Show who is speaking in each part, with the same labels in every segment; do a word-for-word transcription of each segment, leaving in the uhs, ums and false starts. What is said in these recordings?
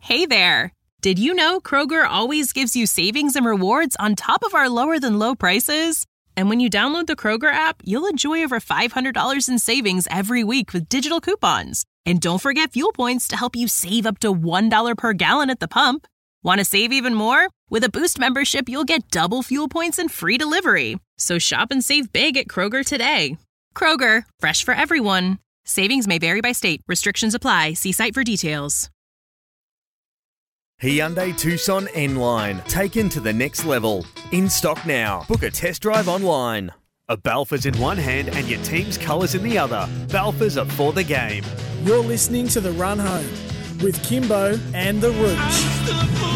Speaker 1: Hey there! Did you know Kroger always gives you savings and rewards on top of our lower-than-low prices? And when you download the Kroger app, you'll enjoy over five hundred dollars in savings every week with digital coupons. And don't forget fuel points to help you save up to one dollar per gallon at the pump. Want to save even more? With a Boost membership, you'll get double fuel points and free delivery. So shop and save big at Kroger today. Kroger, fresh for everyone. Savings may vary by state. Restrictions apply. See site for details.
Speaker 2: Hyundai Tucson N-Line, taken to the next level. In stock now. Book a test drive online. A Balfours in one hand and your team's colours in the other. Balfours are for the game.
Speaker 3: You're listening to The Run Home with Kimbo and The Rooch.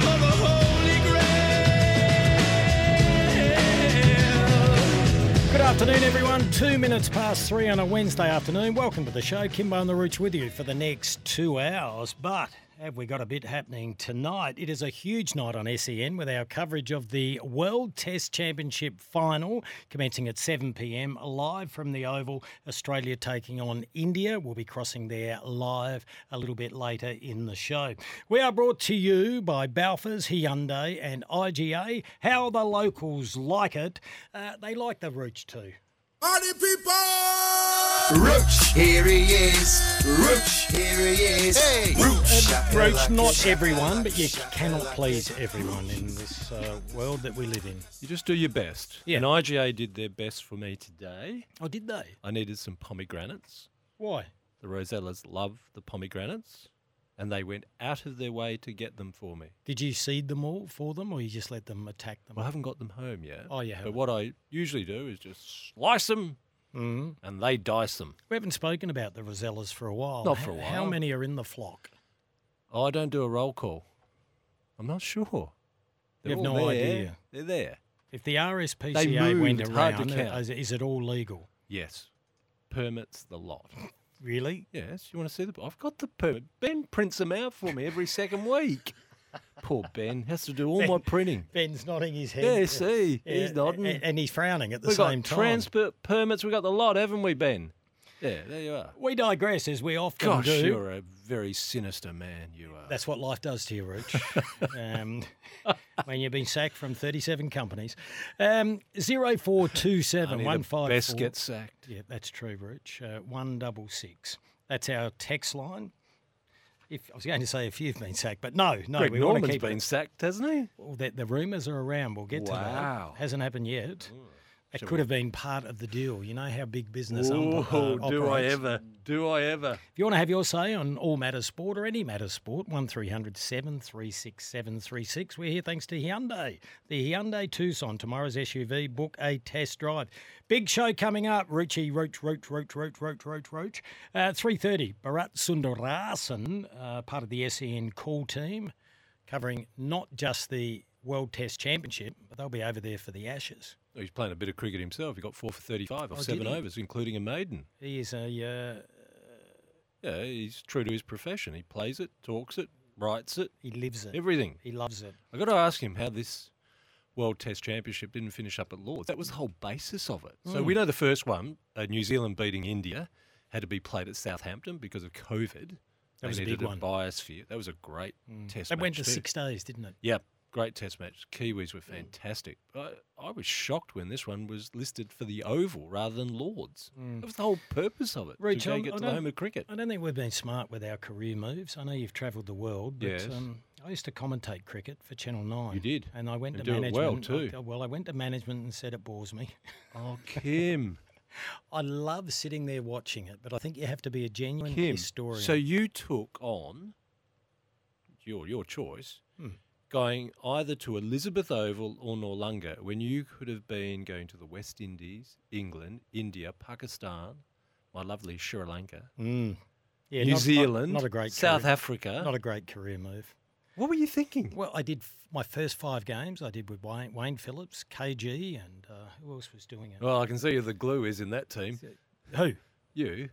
Speaker 4: Good afternoon, everyone. Two minutes past three on a Wednesday afternoon. Welcome to the show. Kimbo and The Rooch with you for the next two hours. But have we got a bit happening tonight? It is a huge night on S E N with our coverage of the World Test Championship final commencing at seven p.m. live from the Oval. Australia taking on India. We'll be crossing there live a little bit later in the show. We are brought to you by Balfours, Hyundai and I G A. How the locals like it. Uh, they like the Rooch too.
Speaker 5: Party people! Rooch, here he is. Rooch, here he is. Hey, Rooch.
Speaker 4: Uh, Rooch, not everyone, but you cannot please everyone in this uh, world that we live in.
Speaker 6: You just do your best.
Speaker 4: Yeah.
Speaker 6: And I G A did their best for me today.
Speaker 4: Oh, did they?
Speaker 6: I needed some pomegranates.
Speaker 4: Why?
Speaker 6: The Rosellas love the pomegranates, and they went out of their way to get them for me.
Speaker 4: Did you seed them all for them, or you just let them attack them?
Speaker 6: Well, I haven't got them home yet.
Speaker 4: Oh, you haven't.
Speaker 6: But what I usually do is just slice them,
Speaker 4: mm-hmm.
Speaker 6: and they dice them.
Speaker 4: We haven't spoken about the Rosellas for a while.
Speaker 6: Not for a while.
Speaker 4: How many are in the flock?
Speaker 6: Oh, I don't do a roll call. I'm not sure. They're
Speaker 4: You have
Speaker 6: all
Speaker 4: no
Speaker 6: there.
Speaker 4: idea.
Speaker 6: They're there.
Speaker 4: If the R S P C A
Speaker 6: They
Speaker 4: went
Speaker 6: moved, hard to
Speaker 4: around,
Speaker 6: count.
Speaker 4: is, is it all legal?
Speaker 6: Yes. Permits the lot.
Speaker 4: Really?
Speaker 6: Yes. You want to see the... I've got the permit. Ben prints them out for me every second week. Poor Ben. Has to do all
Speaker 4: Ben-
Speaker 6: my printing.
Speaker 4: Ben's nodding his head.
Speaker 6: Yeah, see.
Speaker 4: Yeah,
Speaker 6: He's nodding.
Speaker 4: And, and he's frowning at the
Speaker 6: We've
Speaker 4: same
Speaker 6: got
Speaker 4: time.
Speaker 6: transport permits. We've got the lot, haven't we, Ben? Yeah, there you are.
Speaker 4: We digress, as we often
Speaker 6: Gosh,
Speaker 4: do.
Speaker 6: you're a very sinister man, you are.
Speaker 4: That's what life does to you, Rooch. um, when you've been sacked from thirty-seven companies. Um, zero four two seven
Speaker 6: Only
Speaker 4: one
Speaker 6: the
Speaker 4: five four.
Speaker 6: best get sacked.
Speaker 4: Yeah, that's true, Rooch. Uh, one double six. That's our text line. If I was going to say if you've been sacked, but no, no,
Speaker 6: Greg
Speaker 4: we want to
Speaker 6: Norman's
Speaker 4: keep
Speaker 6: been
Speaker 4: it.
Speaker 6: sacked, hasn't he?
Speaker 4: Well, the, the rumours are around. We'll get to
Speaker 6: Wow.
Speaker 4: that. Hasn't happened yet. It
Speaker 6: Shall
Speaker 4: could
Speaker 6: we-
Speaker 4: have been part of the deal. You know how big business
Speaker 6: Oh,
Speaker 4: ump- uh,
Speaker 6: do I
Speaker 4: operates.
Speaker 6: ever? Do I ever?
Speaker 4: If you want to have your say on all matters sport or any matters sport, one three hundred seven three six seven three six. We're here thanks to Hyundai. The Hyundai Tucson, tomorrow's S U V. Book a test drive. Big show coming up. Roochy, Roach, Roach, Roach, Roach, Roach, Roach, Roach. Uh, three thirty, Bharat Sundarasan, uh, part of the S E N call team, covering not just the World Test Championship, but they'll be over there for the Ashes.
Speaker 6: He's playing a bit of cricket himself. He got four for thirty-five off
Speaker 4: Oh, did
Speaker 6: seven
Speaker 4: he?
Speaker 6: overs, including a maiden.
Speaker 4: He is a... Uh,
Speaker 6: Yeah, he's true to his profession. He plays it, talks it, writes it,
Speaker 4: he lives it.
Speaker 6: everything.
Speaker 4: He loves it.
Speaker 6: I got to ask him how this World Test Championship didn't finish up at Lords. That was the whole basis of it. So
Speaker 4: Mm.
Speaker 6: we know the first one, uh, New Zealand beating India, had to be played at Southampton because of COVID.
Speaker 4: That was a
Speaker 6: They
Speaker 4: big
Speaker 6: needed
Speaker 4: one.
Speaker 6: biosphere. That was a great test
Speaker 4: It
Speaker 6: match.
Speaker 4: went to
Speaker 6: too.
Speaker 4: six days, didn't it?
Speaker 6: Yep, great test match. Kiwis were fantastic. I, I was shocked when this one was listed for the Oval rather than Lords. That was the whole purpose of it,
Speaker 4: Rich,
Speaker 6: to go
Speaker 4: I-
Speaker 6: get
Speaker 4: I
Speaker 6: to the
Speaker 4: don't-
Speaker 6: home of cricket.
Speaker 4: I don't think we've been smart with our career moves. I know you've travelled the world, but
Speaker 6: Yes.
Speaker 4: um, I used to commentate cricket for Channel nine.
Speaker 6: You did?
Speaker 4: And I went
Speaker 6: And
Speaker 4: to
Speaker 6: do it
Speaker 4: management.
Speaker 6: well, too.
Speaker 4: I- well, I went to management and said it bores me.
Speaker 6: Oh, Kim.
Speaker 4: I love sitting there watching it, but I think you have to be a genuine
Speaker 6: Kim,
Speaker 4: historian.
Speaker 6: so you took on your your choice,
Speaker 4: Hmm.
Speaker 6: going either to Elizabeth Oval or Noarlunga when you could have been going to the West Indies, England, India, Pakistan, my lovely Sri Lanka,
Speaker 4: Mm. Yeah,
Speaker 6: New
Speaker 4: not- not-
Speaker 6: Zealand,
Speaker 4: not, a great
Speaker 6: South
Speaker 4: career,
Speaker 6: Africa.
Speaker 4: Not a great career move.
Speaker 6: What were you thinking?
Speaker 4: Well, I did f- my first five games. I did with Wayne, Wayne Phillips, K G, and uh, who else was doing it?
Speaker 6: Well, I can see who the glue is in that team.
Speaker 4: Who?
Speaker 6: You.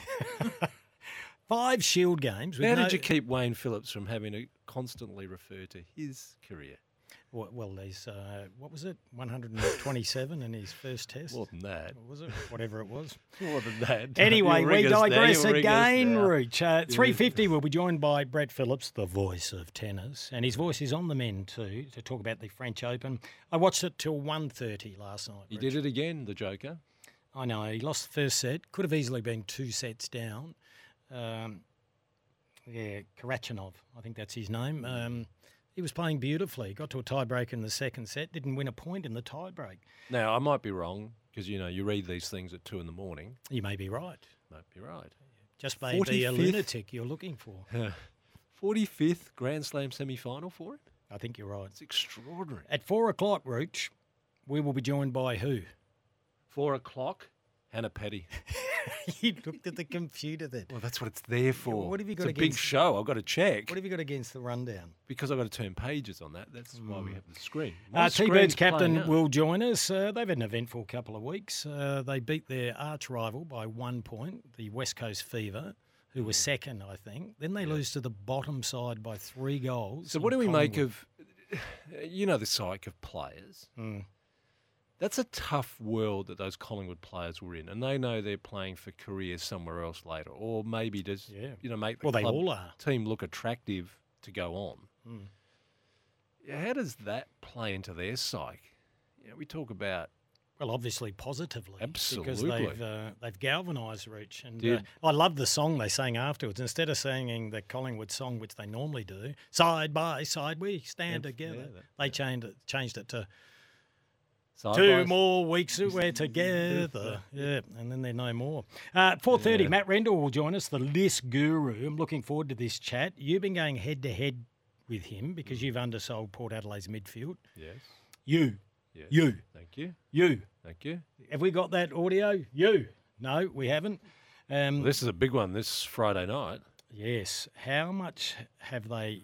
Speaker 4: Five Shield games. With
Speaker 6: How
Speaker 4: no,
Speaker 6: did you keep Wayne Phillips from having to constantly refer to his career?
Speaker 4: Well, well there's, uh, what was it, one hundred twenty-seven in his first test?
Speaker 6: More than that.
Speaker 4: Or was it? Whatever it was.
Speaker 6: More than that.
Speaker 4: Anyway,
Speaker 6: You'll
Speaker 4: we
Speaker 6: ring us now,
Speaker 4: digress
Speaker 6: you'll ring us
Speaker 4: again,
Speaker 6: now.
Speaker 4: Rooch. Uh, three fifty, we'll be joined by Brett Phillips, the voice of tennis, and his voice is on the men too, to talk about the French Open. I watched it till one thirty last night.
Speaker 6: He
Speaker 4: Rich.
Speaker 6: did it again, the Joker.
Speaker 4: I know, he lost the first set. Could have easily been two sets down. Um, yeah, Karachanov, I think that's his name. Um, he was playing beautifully. Got to a tiebreak in the second set. Didn't win a point in the tiebreak.
Speaker 6: Now, I might be wrong, because, you know, you read these things at two in the morning.
Speaker 4: You may be right.
Speaker 6: Might be right.
Speaker 4: Just may be a
Speaker 6: forty-fifth
Speaker 4: lunatic you're looking for.
Speaker 6: forty-fifth Grand Slam semi-final for him?
Speaker 4: I think you're right.
Speaker 6: It's extraordinary.
Speaker 4: At four o'clock, Rooch, we will be joined by who?
Speaker 6: Four o'clock, Hannah Petty.
Speaker 4: You looked at the computer then.
Speaker 6: Well, that's what it's there for.
Speaker 4: What have you got
Speaker 6: it's a big
Speaker 4: against-
Speaker 6: show. I've got to check.
Speaker 4: What have you got against the rundown?
Speaker 6: Because I've got to turn pages on that. That's why we have the screen. My
Speaker 4: Uh,
Speaker 6: screen's
Speaker 4: T-Birds
Speaker 6: playing
Speaker 4: captain
Speaker 6: up.
Speaker 4: will join us. Uh, they've had an eventful couple of weeks. Uh, they beat their arch rival by one point, the West Coast Fever, who was second, I think. Then they lose to the bottom side by three goals.
Speaker 6: So what do
Speaker 4: in
Speaker 6: we make
Speaker 4: Collingwood.
Speaker 6: of, you know, the psyche of players?
Speaker 4: Mm.
Speaker 6: That's a tough world that those Collingwood players were in, and they know they're playing for careers somewhere else later, or maybe just
Speaker 4: Yeah.
Speaker 6: you know make the
Speaker 4: Well, they
Speaker 6: club
Speaker 4: all are.
Speaker 6: team look attractive to go on.
Speaker 4: Mm.
Speaker 6: Yeah, how does that play into their psyche? You know, we talk about
Speaker 4: Well, obviously positively. Because
Speaker 6: Absolutely.
Speaker 4: they've, uh, they've galvanised Rich. And uh,
Speaker 6: Did.
Speaker 4: I love the song they sang afterwards. Instead of singing the Collingwood song, which they normally do, side by side we stand
Speaker 6: Yeah,
Speaker 4: together,
Speaker 6: yeah, that-
Speaker 4: they changed it, changed it to
Speaker 6: side
Speaker 4: two
Speaker 6: by-
Speaker 4: more weeks that we're together. Yeah, and then they're no more. Uh, four thirty,
Speaker 6: Yeah.
Speaker 4: Matt Rendell will join us, the list guru. I'm looking forward to this chat. You've been going head-to-head with him because you've undersold Port Adelaide's midfield.
Speaker 6: Yes.
Speaker 4: You.
Speaker 6: Yes.
Speaker 4: You.
Speaker 6: Thank you.
Speaker 4: You.
Speaker 6: Thank you.
Speaker 4: Have we got that audio? You. No, we haven't. Um,
Speaker 6: Well, this is a big one this Friday night.
Speaker 4: Yes. How much have they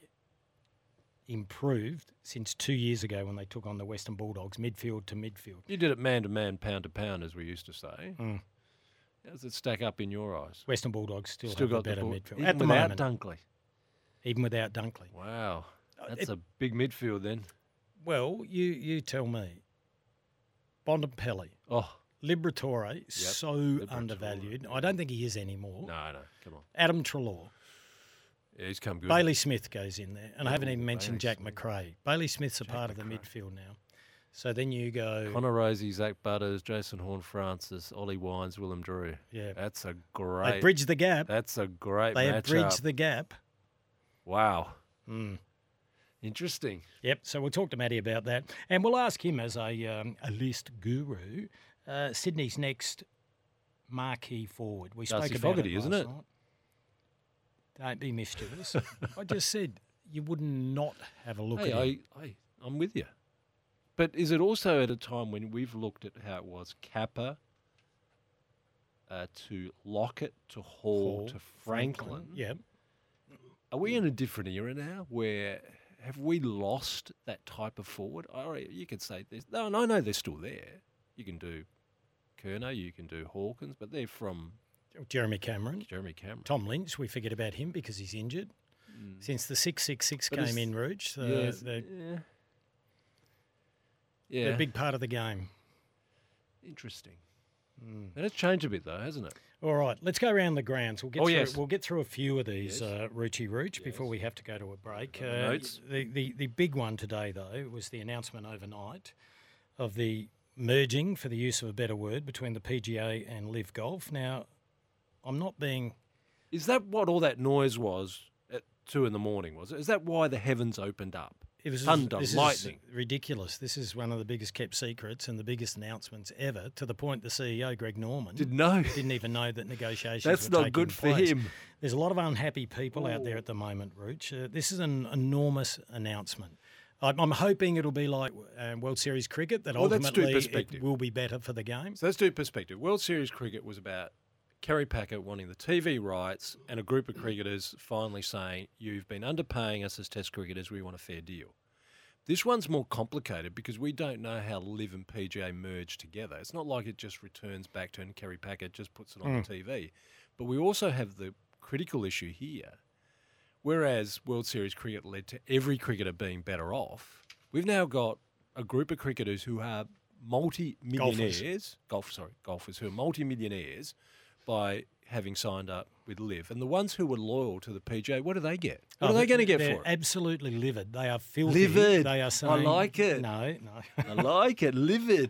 Speaker 4: improved since two years ago when they took on the Western Bulldogs, midfield to midfield?
Speaker 6: You did it man to man, pound to pound, as we used to say.
Speaker 4: Mm.
Speaker 6: How does it stack up in your eyes?
Speaker 4: Western Bulldogs still,
Speaker 6: Still
Speaker 4: have
Speaker 6: got
Speaker 4: the better
Speaker 6: ball-
Speaker 4: midfield.
Speaker 6: even
Speaker 4: At the
Speaker 6: without
Speaker 4: moment,
Speaker 6: Dunkley.
Speaker 4: even without Dunkley.
Speaker 6: Wow, that's
Speaker 4: it-
Speaker 6: a big midfield then.
Speaker 4: Well, you, you tell me. Bontempelli,
Speaker 6: Oh,
Speaker 4: Liberatore, so undervalued. I don't think he is anymore.
Speaker 6: no, no, come on.
Speaker 4: Adam Treloar.
Speaker 6: Yeah, he's come good.
Speaker 4: Bailey Smith goes in there. And I haven't
Speaker 6: Ooh,
Speaker 4: even mentioned
Speaker 6: Bailey
Speaker 4: Jack
Speaker 6: Smith.
Speaker 4: McRae. Bailey Smith's a part of the
Speaker 6: McRae.
Speaker 4: midfield now. So then you go...
Speaker 6: Connor Rosie, Zach Butters, Jason Horn-Francis, Ollie Wines, Willem Drew.
Speaker 4: Yeah.
Speaker 6: That's a
Speaker 4: They
Speaker 6: great.
Speaker 4: bridge the gap.
Speaker 6: That's a great
Speaker 4: They have
Speaker 6: matchup.
Speaker 4: bridged the gap.
Speaker 6: Wow,
Speaker 4: Mm.
Speaker 6: interesting.
Speaker 4: Yep. So we'll talk to Matty about that, and we'll ask him as a um, a list guru. Uh, Sydney's next marquee forward. We
Speaker 6: Darcy
Speaker 4: spoke about
Speaker 6: Fogarty,
Speaker 4: it
Speaker 6: isn't
Speaker 4: last
Speaker 6: it?
Speaker 4: night. Don't be mischievous. I just said you would not have a look
Speaker 6: Hey,
Speaker 4: at him.
Speaker 6: I, I, I'm with you. But is it also at a time when we've looked at how it was Kappa uh, to Lockett to Hall,
Speaker 4: Hall,
Speaker 6: to Franklin?
Speaker 4: Yeah.
Speaker 6: Are we in a different era now where have we lost that type of forward? Or you could say there's no, and I know they're still there. You can do Kerner, you can do Hawkins, but they're from
Speaker 4: Jeremy Cameron.
Speaker 6: Jeremy Cameron.
Speaker 4: Tom Lynch, we forget about him because he's injured. Since the six six six
Speaker 6: But
Speaker 4: came
Speaker 6: is-
Speaker 4: in, Rouge, the,
Speaker 6: Yes,
Speaker 4: the,
Speaker 6: yeah.
Speaker 4: they're
Speaker 6: Yeah.
Speaker 4: a big part of the game.
Speaker 6: Interesting.
Speaker 4: Mm.
Speaker 6: And it's changed a bit though, hasn't it?
Speaker 4: All right, let's go around the grounds. We'll get
Speaker 6: Oh,
Speaker 4: through,
Speaker 6: yes.
Speaker 4: we'll get through a few of these,
Speaker 6: Yes.
Speaker 4: uh, Ruchy Rooch, before
Speaker 6: Yes.
Speaker 4: we have to go to a break.
Speaker 6: Got the
Speaker 4: Uh,
Speaker 6: notes.
Speaker 4: the, the the big one today, though, was the announcement overnight of the merging, for the use of a better word, between the P G A and Live Golf. Now, I'm not being
Speaker 6: Is that what all that noise was at two in the morning? Was it? Is that why the heavens opened up?
Speaker 4: It was
Speaker 6: Thunder,
Speaker 4: this
Speaker 6: lightning.
Speaker 4: Is ridiculous. This is one of the biggest kept secrets and the biggest announcements ever. To the point, the C E O Greg Norman
Speaker 6: Didn't know.
Speaker 4: didn't even know that negotiations.
Speaker 6: That's
Speaker 4: were
Speaker 6: not
Speaker 4: taking
Speaker 6: good for
Speaker 4: place.
Speaker 6: him.
Speaker 4: There's a lot of unhappy people out there at the moment, Rooch. Uh, this is an enormous announcement. I'm, I'm hoping it'll be like uh, World Series cricket, that
Speaker 6: Well, let's do
Speaker 4: ultimately it
Speaker 6: perspective.
Speaker 4: will be better for the game.
Speaker 6: So let's do perspective. World Series cricket was about Kerry Packer wanting the T V rights and a group of cricketers finally saying, you've been underpaying us as Test cricketers, we want a fair deal. This one's more complicated because we don't know how Live and P G A merge together. It's not like it just returns back to and Kerry Packer just puts it on the T V. But we also have the critical issue here. Whereas World Series cricket led to every cricketer being better off, We've now got a group of cricketers who are multi-millionaires, golf, sorry, golfers who are multi-millionaires by having signed up with Liv. And the ones who were loyal to the P G A, what do they get? What
Speaker 4: Oh,
Speaker 6: are they going to get
Speaker 4: they're
Speaker 6: for it?
Speaker 4: absolutely livid. They are filthy.
Speaker 6: Livid.
Speaker 4: They are
Speaker 6: I
Speaker 4: saying,
Speaker 6: like it.
Speaker 4: No, no.
Speaker 6: I like it. Livid.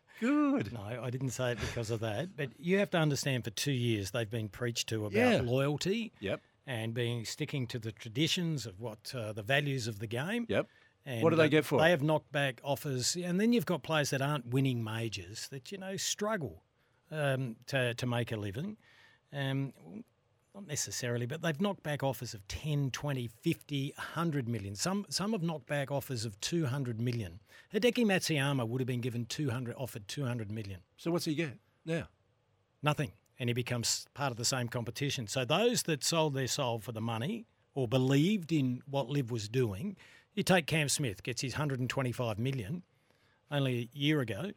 Speaker 6: Good.
Speaker 4: No, I didn't say it because of that. But you have to understand for two years they've been preached to about
Speaker 6: Yeah.
Speaker 4: loyalty
Speaker 6: Yep.
Speaker 4: and being sticking to the traditions of what uh, the values of the game.
Speaker 6: Yep.
Speaker 4: And
Speaker 6: What do they
Speaker 4: uh,
Speaker 6: get for it?
Speaker 4: They have knocked back offers. And then you've got players that aren't winning majors that, you know, struggle um, to, to make a living. Um, not necessarily, but they've knocked back offers of ten, twenty, fifty, one hundred million. Some some have knocked back offers of two hundred million. Hideki Matsuyama would have been given two hundred, offered two hundred million.
Speaker 6: So what's he get now?
Speaker 4: Nothing. And he becomes part of the same competition. So those that sold their soul for the money or believed in what Liv was doing, you take Cam Smith, gets his one hundred twenty-five million only a year ago,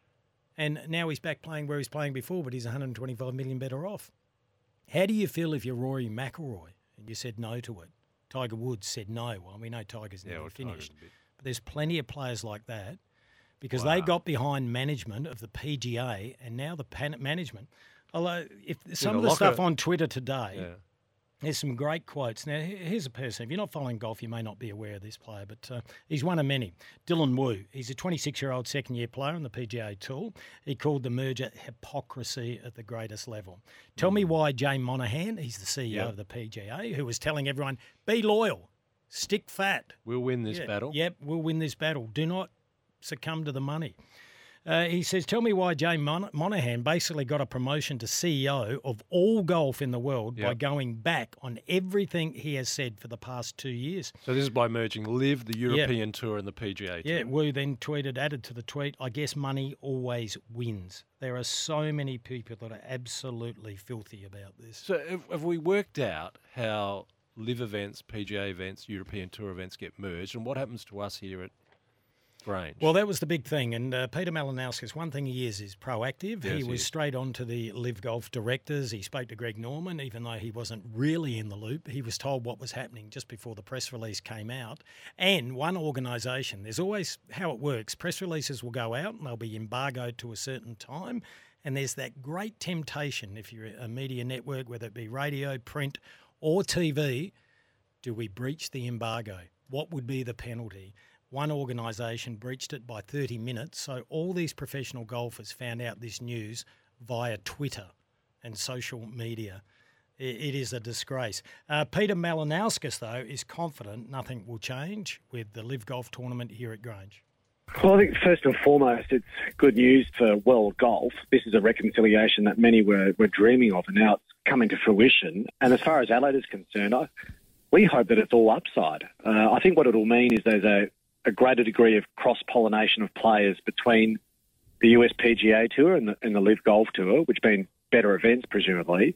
Speaker 4: and now he's back playing where he's playing before, but he's one hundred twenty-five million better off. How do you feel if you're Rory McIlroy and you said no to it? Tiger Woods said no. Well, we know Tiger's
Speaker 6: Yeah,
Speaker 4: never
Speaker 6: well, Tiger's
Speaker 4: finished.
Speaker 6: a bit-
Speaker 4: But there's plenty of players like that because
Speaker 6: Wow.
Speaker 4: they got behind management of the P G A and now the pan- management. Although, if some
Speaker 6: the
Speaker 4: of the
Speaker 6: locker-
Speaker 4: stuff on Twitter today,
Speaker 6: Yeah.
Speaker 4: there's some great quotes. Now, he- here's a person. If you're not following golf, you may not be aware of this player, but uh, he's one of many. Dylan Wu. He's a twenty-six-year-old second-year player on the P G A Tour. He called the merger hypocrisy at the greatest level. Tell me why Jay Monahan, he's the C E O
Speaker 6: Yep.
Speaker 4: of the P G A, who was telling everyone, be loyal, stick fat.
Speaker 6: We'll win this
Speaker 4: Yeah,
Speaker 6: battle.
Speaker 4: Yep, we'll win this battle. Do not succumb to the money. Uh, he says, tell me why Jay Mon- Monahan basically got a promotion to C E O of all golf in the world by
Speaker 6: Yep.
Speaker 4: going back on everything he has said for the past two years.
Speaker 6: So this is by merging Liv, the European Tour, and the P G A Tour.
Speaker 4: Yeah, Wu then tweeted, added to the tweet, I guess money always wins. There are so many people that are absolutely filthy about this.
Speaker 6: So have, have we worked out how Liv events, P G A events, European Tour events get merged, and what happens to us here at Grange?
Speaker 4: Well, that was the big thing. And uh, Peter Malinowskis, one thing he is, is proactive.
Speaker 6: Yes,
Speaker 4: he
Speaker 6: he
Speaker 4: was
Speaker 6: is.
Speaker 4: straight on to the Live Golf directors. He spoke to Greg Norman, even though he wasn't really in the loop. He was told what was happening just before the press release came out. And one organisation, there's always how it works. Press releases will go out and they'll be embargoed to a certain time. And there's that great temptation, if you're a media network, whether it be radio, print or T V, do we breach the embargo? What would be the penalty? One organisation breached it by thirty minutes, so all these professional golfers found out this news via Twitter and social media. I- It is a disgrace. Uh, Peter Malinowskis, though, is confident nothing will change with the Live Golf tournament here at Grange.
Speaker 7: Well, I think first and foremost, it's good news for world golf. This is a reconciliation that many were, were dreaming of, and now it's coming to fruition. And as far as Adelaide is concerned, I, we hope that it's all upside. Uh, I think what it'll mean is there's a, a greater degree of cross-pollination of players between the U S P G A Tour and the, and the Live Golf Tour, which mean better events, presumably.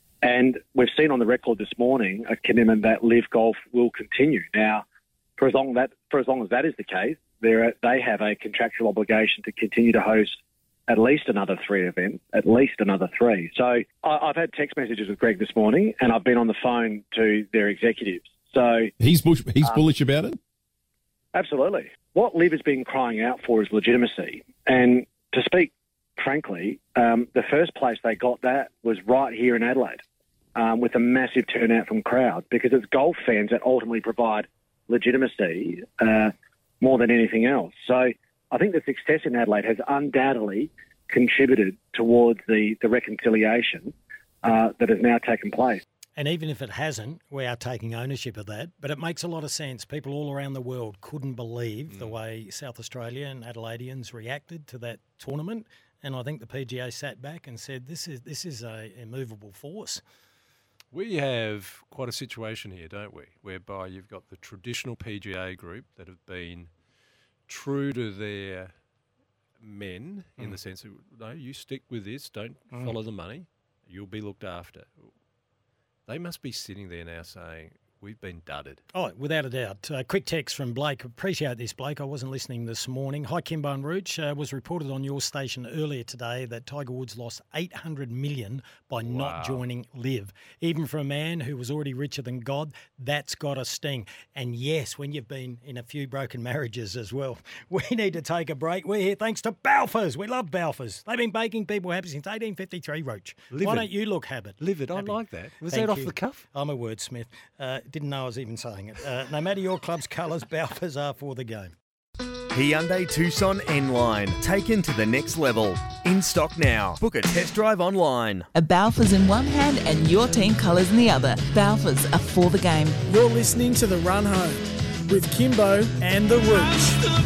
Speaker 7: And we've seen on the record this morning a commitment that Live Golf will continue. Now, for as long that for as long as that is the case, They're, they have a contractual obligation to continue to host at least another three events, at least another three. So I, I've had text messages with Greg this morning, and I've been on the phone to their executives. So
Speaker 8: He's bush, he's bullish about it.
Speaker 7: absolutely. What Liv has been crying out for is legitimacy. And to speak frankly, um, the first place they got that was right here in Adelaide um, with a massive turnout from crowds, because it's golf fans that ultimately provide legitimacy uh, more than anything else. So I think the success in Adelaide has undoubtedly contributed towards the, the reconciliation uh, that has now taken place.
Speaker 4: And even if it hasn't, we are taking ownership of that. But it makes a lot of sense. People all around the world couldn't believe mm. the way South Australia and Adelaideans reacted to that tournament. And I think the P G A sat back and said, this is this is a immovable force.
Speaker 6: We have quite a situation here, don't we, whereby you've got the traditional P G A group that have been true to their men mm. in the sense of, no, you stick with this, don't mm. follow the money, you'll be looked after. They must be sitting there now saying, we've been dudded.
Speaker 4: Oh, without a doubt. Uh, quick text from Blake. Appreciate this, Blake. I wasn't listening this morning. Hi, Kimbo and Rooch. Uh, was reported on your station earlier today that Tiger Woods lost eight hundred million dollars by
Speaker 6: Wow.
Speaker 4: not joining Live. Even for a man who was already richer than God, that's got a sting. And yes, when you've been in a few broken marriages as well, we need to take a break. We're here thanks to Balfours. We love Balfours. They've been baking people happy since eighteen fifty-three, Rooch.
Speaker 6: Live
Speaker 4: Why
Speaker 6: it.
Speaker 4: don't you look habit?
Speaker 6: Live it. I
Speaker 4: Happy.
Speaker 6: like that. Was
Speaker 4: Thank
Speaker 6: that off
Speaker 4: you.
Speaker 6: the cuff?
Speaker 4: I'm a wordsmith. Uh, didn't know I was even saying it. Uh, no matter your club's colours, Balfours are for the game.
Speaker 2: Hyundai Tucson N-Line, taken to the next level. In stock now. Book a test drive online.
Speaker 9: A Balfours in one hand and your team colours in the other. Balfours are for the game.
Speaker 3: You're listening to The Run Home with Kimbo and the Rooch.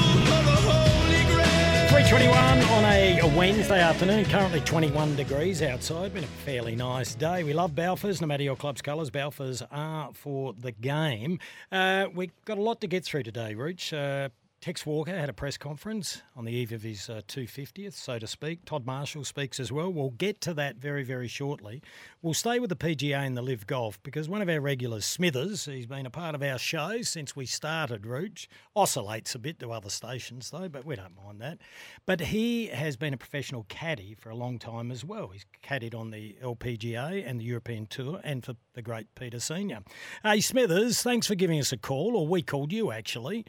Speaker 4: three twenty-one on a, a Wednesday afternoon, currently twenty-one degrees outside. Been a fairly nice day. We love Balfours, no matter your club's colours. Balfours are for the game. Uh, we've got a lot to get through today, Rooch. Uh, Tex Walker had a press conference on the eve of his uh, two hundred fiftieth, so to speak. Todd Marshall speaks as well. We'll get to that very, very shortly. We'll stay with the P G A and the Live Golf because one of our regulars, Smithers, he's been a part of our show since we started, Rooch. Oscillates a bit to other stations, though, but we don't mind that. But he has been a professional caddy for a long time as well. He's caddied on the L P G A and the European Tour and for the great Peter Senior Hey, Smithers, thanks for giving us a call, or we called you, actually.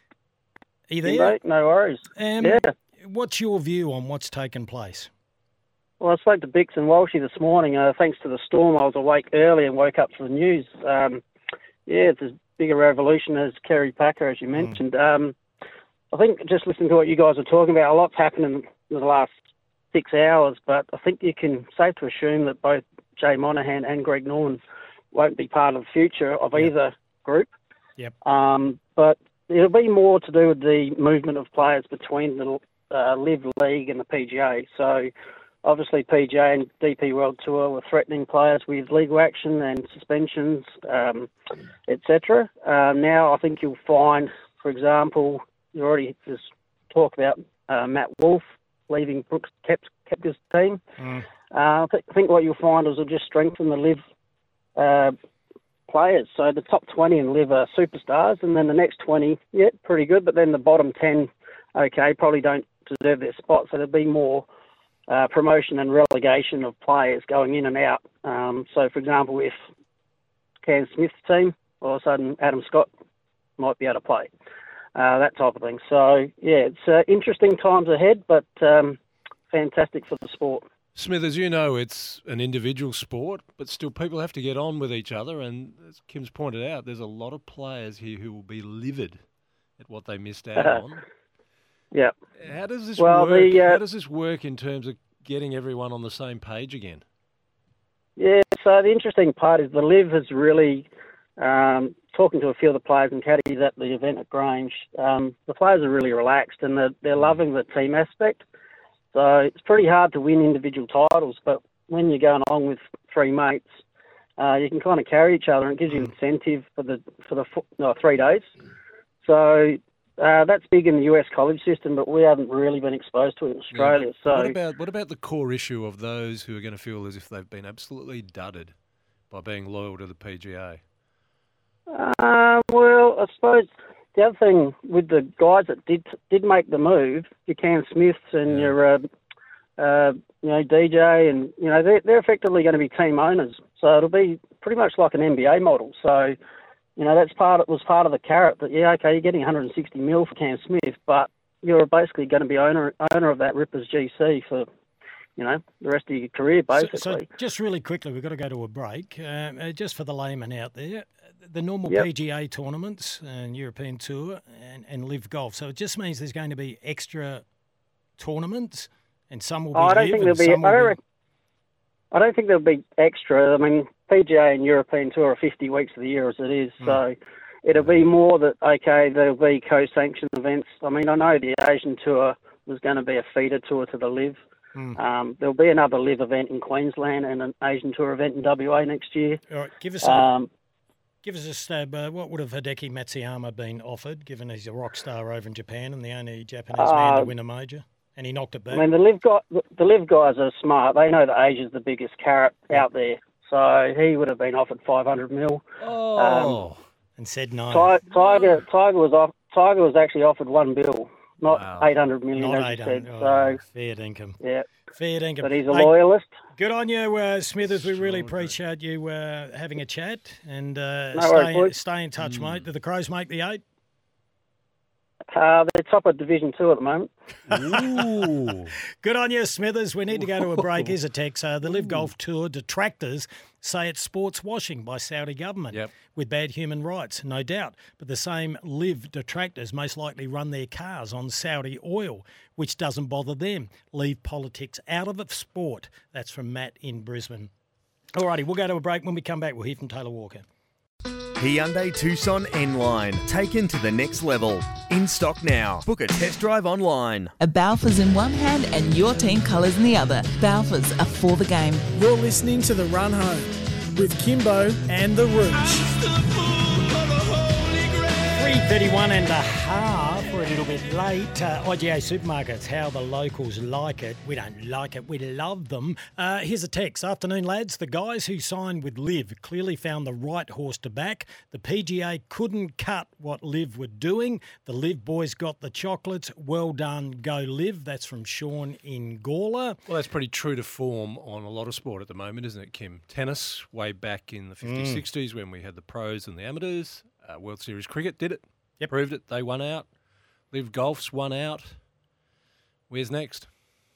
Speaker 4: Are you there?
Speaker 10: Mate, no worries.
Speaker 4: Um,
Speaker 10: yeah.
Speaker 4: What's your view on what's taken place?
Speaker 10: Well, I spoke to Bix and Walshy this morning. Uh, thanks to the storm, I was awake early and woke up to the news. Um, yeah, it's as big a revolution as Kerry Packer, as you mentioned. Mm. Um, I think just listening to what you guys are talking about, a lot's happened in the last six hours, but I think you can safe to assume that both Jay Monahan and Greg Norman won't be part of the future of
Speaker 4: yep.
Speaker 10: either group.
Speaker 4: Yep.
Speaker 10: Um, but it'll be more to do with the movement of players between the uh, Live League and the P G A. So, obviously, P G A and D P World Tour were threatening players with legal action and suspensions, um, et cetera. Um, now, I think you'll find, for example, you already just talked about uh, Matt Wolf leaving Brooks Koepka's team. Mm. Uh, I th- think what you'll find is it'll just strengthen the Live uh, players. So the top twenty in Live are superstars, and then the next twenty, yeah, pretty good, but then the bottom ten, okay, probably don't deserve their spot. So there'll be more uh, promotion and relegation of players going in and out. Um, so, for example, if Cam Smith's team, all of a sudden Adam Scott might be able to play, uh, that type of thing. So, yeah, it's uh, interesting times ahead, but um, fantastic for the sport.
Speaker 6: Smith, as you know, it's an individual sport, but still people have to get on with each other. And as Kim's pointed out, there's a lot of players here who will be livid at what they missed out
Speaker 10: uh,
Speaker 6: on.
Speaker 10: Yeah.
Speaker 6: How does this
Speaker 10: well,
Speaker 6: work?
Speaker 10: The, uh,
Speaker 6: How does this work in terms of getting everyone on the same page again?
Speaker 10: Yeah, so the interesting part is the Live has really, um, talking to a few of the players and caddies at the event at Grange, um, the players are really relaxed and they're, they're loving the team aspect. So it's pretty hard to win individual titles, but when you're going along with three mates, uh, you can kind of carry each other and it gives you incentive for the for the no, three days. So uh, that's big in the U S college system, but we haven't really been exposed to it in Australia.
Speaker 6: Yeah.
Speaker 10: So
Speaker 6: what about what about the core issue of those who are going to feel as if they've been absolutely dudded by being loyal to the P G A?
Speaker 10: Uh, well, I suppose the other thing with the guys that did did make the move, your Cam Smiths and yeah. your uh, uh, you know D J, and you know they're they're effectively going to be team owners. So it'll be pretty much like an N B A model. So you know that's part of, was part of the carrot that yeah okay you're getting one hundred sixty mil for Cam Smith, but you're basically going to be owner owner of that Rippers G C for you know the rest of your career basically.
Speaker 4: So, so just really quickly, we've got to go to a break. Um, uh, just for the layman out there. The normal
Speaker 10: yep.
Speaker 4: P G A tournaments and European Tour and, and Live Golf. So it just means there's going to be extra tournaments and some will be
Speaker 10: oh, I don't
Speaker 4: live
Speaker 10: think there'll be, I don't, be... I don't think there'll be extra. I mean, P G A and European Tour are fifty weeks of the year as it is. Mm. So it'll be more that, okay, there'll be co-sanctioned events. I mean, I know the Asian Tour was going to be a feeder tour to the Live. Mm. Um, there'll be another Live event in Queensland and an Asian Tour event in W A next year.
Speaker 4: All right, give us a... Um, Give us a stab. Uh, what would have Hideki Matsuyama been offered, given he's a rock star over in Japan and the only Japanese uh, man to win a major? And he knocked it back.
Speaker 10: I mean, the Live, guy, the Live guys are smart. They know that Asia's the biggest carrot out there. So he would have been offered five hundred mil.
Speaker 4: Oh, um, and said no.
Speaker 10: Ti- Tiger, Tiger was off. Tiger was actually offered one bill, not
Speaker 4: wow.
Speaker 10: eight hundred million,
Speaker 4: not
Speaker 10: as
Speaker 4: eight
Speaker 10: you said.
Speaker 4: Oh,
Speaker 10: so
Speaker 4: fair dinkum.
Speaker 10: Yeah,
Speaker 4: fair dinkum.
Speaker 10: But he's a
Speaker 4: hey,
Speaker 10: loyalist.
Speaker 4: Good on you, uh, Smithers. We really appreciate you uh, having a chat and uh,
Speaker 10: no
Speaker 4: stay,
Speaker 10: worries,
Speaker 4: stay in touch, mm. mate. Do the Crows make the eight?
Speaker 10: Uh, they're top of Division Two at the moment.
Speaker 4: Ooh. Good on you, Smithers. We need to go to a break. Here's a text. Uh, the Live Golf Tour detractors say it's sports washing by Saudi government
Speaker 6: yep.
Speaker 4: with bad human rights, no doubt. But the same Live detractors most likely run their cars on Saudi oil, which doesn't bother them. Leave politics out of sport. That's from Matt in Brisbane. All righty, we'll go to a break. When we come back, we'll hear from Taylor Walker.
Speaker 2: Hyundai Tucson N-Line, taken to the next level. In stock now. Book a test drive online.
Speaker 9: A Balfours in one hand and your team colours in the other. Balfours are for the game.
Speaker 3: You're listening to The Run Home with Kimbo and The Rooch.
Speaker 4: three thirty-one and a half. We're a little bit late. Uh, I G A Supermarkets, how the locals like it. We don't like it, we love them. Uh, here's a text. Afternoon, lads. The guys who signed with Liv clearly found the right horse to back. The P G A couldn't cut what Liv were doing. The Liv boys got the chocolates. Well done, go Liv. That's from Sean in Gawler.
Speaker 6: Well, that's pretty true to form on a lot of sport at the moment, isn't it, Kim? Tennis, way back in the fifties, mm. sixties when we had the pros and the amateurs. Uh, World Series cricket did it.
Speaker 4: Yep.
Speaker 6: Proved it. They won out. Live Golf's won out. Where's next?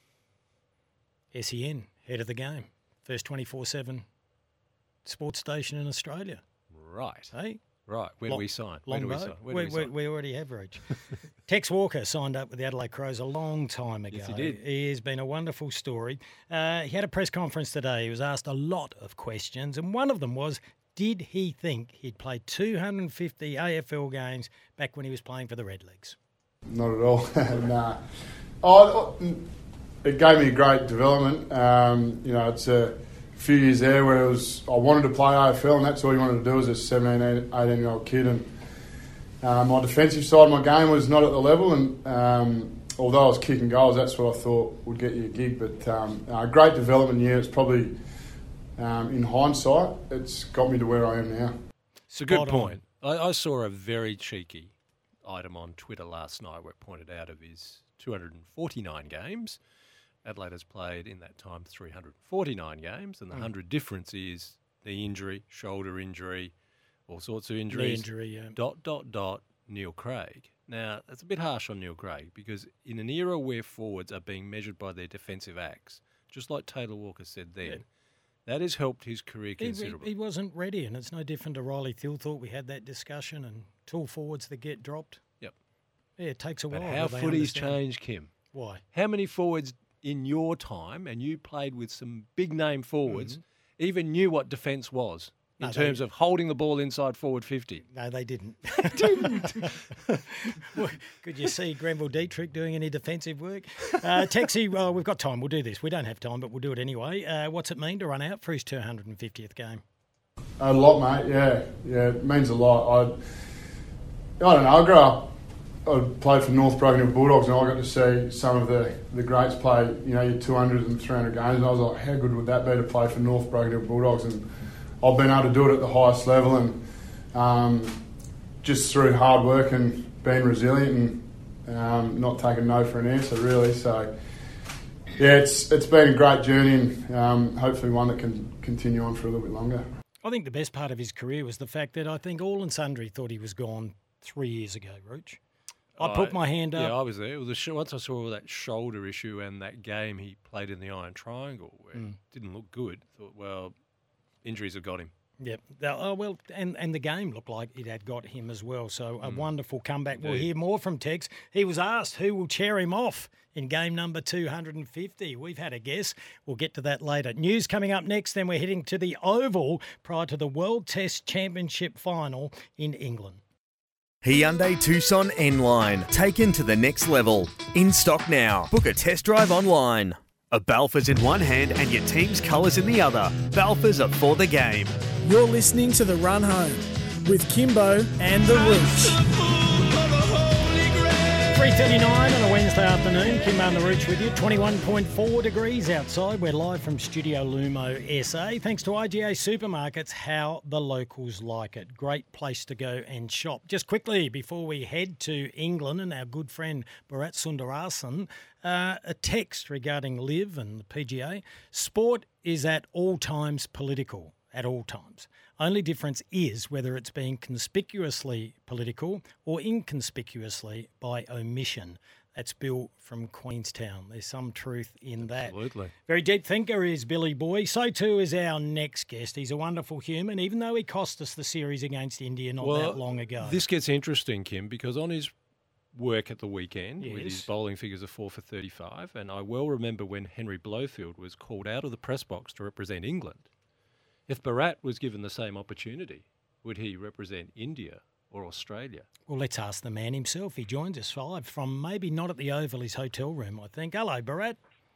Speaker 4: S E N, head of the game. First twenty-four seven sports station in Australia.
Speaker 6: Right.
Speaker 4: Hey?
Speaker 6: Right. Where do we sign? Where do we sign? Where
Speaker 4: we,
Speaker 6: do we, sign?
Speaker 4: we already have reached. Tex Walker signed up with the Adelaide Crows a long time ago.
Speaker 6: Yes, he did.
Speaker 4: He has been a wonderful story. Uh, he had a press conference today. He was asked a lot of questions, and one of them was, did he think he'd play two hundred fifty A F L games back when he was playing for the Redlegs?
Speaker 11: Not at all. nah. Oh, it gave me a great development. Um, you know, it's a few years there where it was I wanted to play A F L, and that's all you wanted to do as a seventeen, eighteen-year-old kid. And uh, my defensive side of my game was not at the level, and um, although I was kicking goals, that's what I thought would get you a gig. But um, a great development year. It's probably... Um, in hindsight, it's got me to where I am now.
Speaker 6: It's a good point. I, I saw a very cheeky item on Twitter last night where it pointed out of his two hundred forty-nine games, Adelaide has played in that time three hundred forty-nine games, and the mm. one hundred difference is knee injury, shoulder injury, all sorts of injuries.
Speaker 4: Knee injury, yeah.
Speaker 6: Dot, dot, dot, Neil Craig. Now, that's a bit harsh on Neil Craig because in an era where forwards are being measured by their defensive acts, just like Taylor Walker said then, yeah. that has helped his career considerably.
Speaker 4: He, he wasn't ready, and it's no different to Riley Thilthorpe. We had that discussion, and tall forwards that get dropped.
Speaker 6: Yep.
Speaker 4: Yeah, it takes a
Speaker 6: but
Speaker 4: while.
Speaker 6: How footy's changed, Kim?
Speaker 4: Why?
Speaker 6: How many forwards in your time, and you played with some big-name forwards, mm-hmm. even knew what defence was in no, terms they, of holding the ball inside forward fifty?
Speaker 4: No, they didn't.
Speaker 6: didn't.
Speaker 4: Could you see Grenville Dietrich doing any defensive work? Uh, Texie, well, we've got time. We'll do this. We don't have time, but we'll do it anyway. Uh, what's it mean to run out for his two hundred fiftieth game?
Speaker 11: A lot, mate. Yeah, yeah, it means a lot. I, I don't know. I grew up. I played for North Broken Hill Bulldogs, and I got to see some of the, the greats play. You know, your two hundred and three hundred games, and I was like, how good would that be to play for North Broken Hill Bulldogs? And I've been able to do it at the highest level, and um, just through hard work and being resilient and um, not taking no for an answer, really. So, yeah, it's it's been a great journey, and um, hopefully one that can continue on for a little bit longer.
Speaker 4: I think the best part of his career was the fact that I think all and sundry thought he was gone three years ago, Rooch. I put my hand up.
Speaker 6: Yeah, I was there. It was a sh- once I saw that shoulder issue and that game he played in the Iron Triangle where mm. it didn't look good, thought, well, injuries have got him.
Speaker 4: Yep. Oh, well, and, and the game looked like it had got him as well. So a mm. wonderful comeback. Indeed. We'll hear more from Tex. He was asked who will chair him off in game number two hundred fifty. We've had a guess. We'll get to that later. News coming up next. Then we're heading to the Oval prior to the World Test Championship final in England.
Speaker 2: Hyundai Tucson N-Line, taken to the next level. In stock now. Book a test drive online. A Balfours in one hand and your team's colours in the other. Balfours are for the game.
Speaker 3: You're listening to The Run Home with Kimbo and The Rooch.
Speaker 4: three thirty-nine on a Wednesday afternoon. Kim on the Rooch with you. twenty-one point four degrees outside. We're live from Studio Lumo S A. Thanks to I G A Supermarkets, how the locals like it. Great place to go and shop. Just quickly, before we head to England and our good friend Bharat Sundararajan, uh, a text regarding Liv and the P G A. Sport is at all times political, at all times. Only difference is whether it's being conspicuously political or inconspicuously by omission. That's Bill from Queenstown. There's some truth in that.
Speaker 6: Absolutely.
Speaker 4: Very deep thinker is Billy Boy. So too is our next guest. He's a wonderful human, even though he cost us the series against India not
Speaker 6: well,
Speaker 4: that long ago.
Speaker 6: This gets interesting, Kim, because on his work at the weekend
Speaker 4: Yes.
Speaker 6: with his bowling figures of four for thirty-five, and I well remember when Henry Blowfield was called out of the press box to represent England. If Bharat was given the same opportunity, would he represent India or Australia?
Speaker 4: Well, let's ask the man himself. He joins us live from maybe not at the Oval, his hotel room, I think. Hello, Bharat.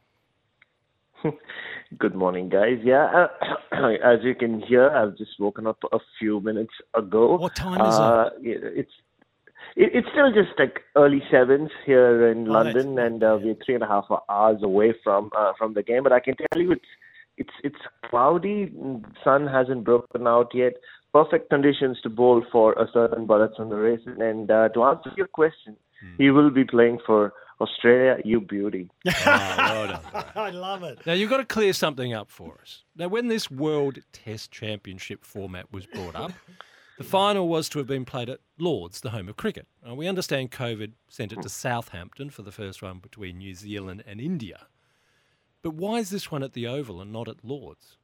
Speaker 12: Good morning, guys. Yeah, uh, as you can hear, I've just woken up a few minutes ago.
Speaker 4: What time is
Speaker 12: uh, it? It's it, it's still just like early sevens here in
Speaker 4: Oh,
Speaker 12: London, and uh, we're three and a half hours away from uh, from the game. But I can tell you, it's it's it's cloudy. Sun hasn't broken out yet. Perfect conditions to bowl for a certain Bharat Sundararajan. And uh, to answer your question, hmm. he will be playing for Australia, you beauty.
Speaker 6: Oh, well done,
Speaker 4: I love it.
Speaker 6: Now, you've got to clear something up for us. Now, when this World Test Championship format was brought up, the final was to have been played at Lords, the home of cricket. Now, we understand COVID sent it to Southampton for the first one between New Zealand and India. But why is this one at the Oval and not at Lords?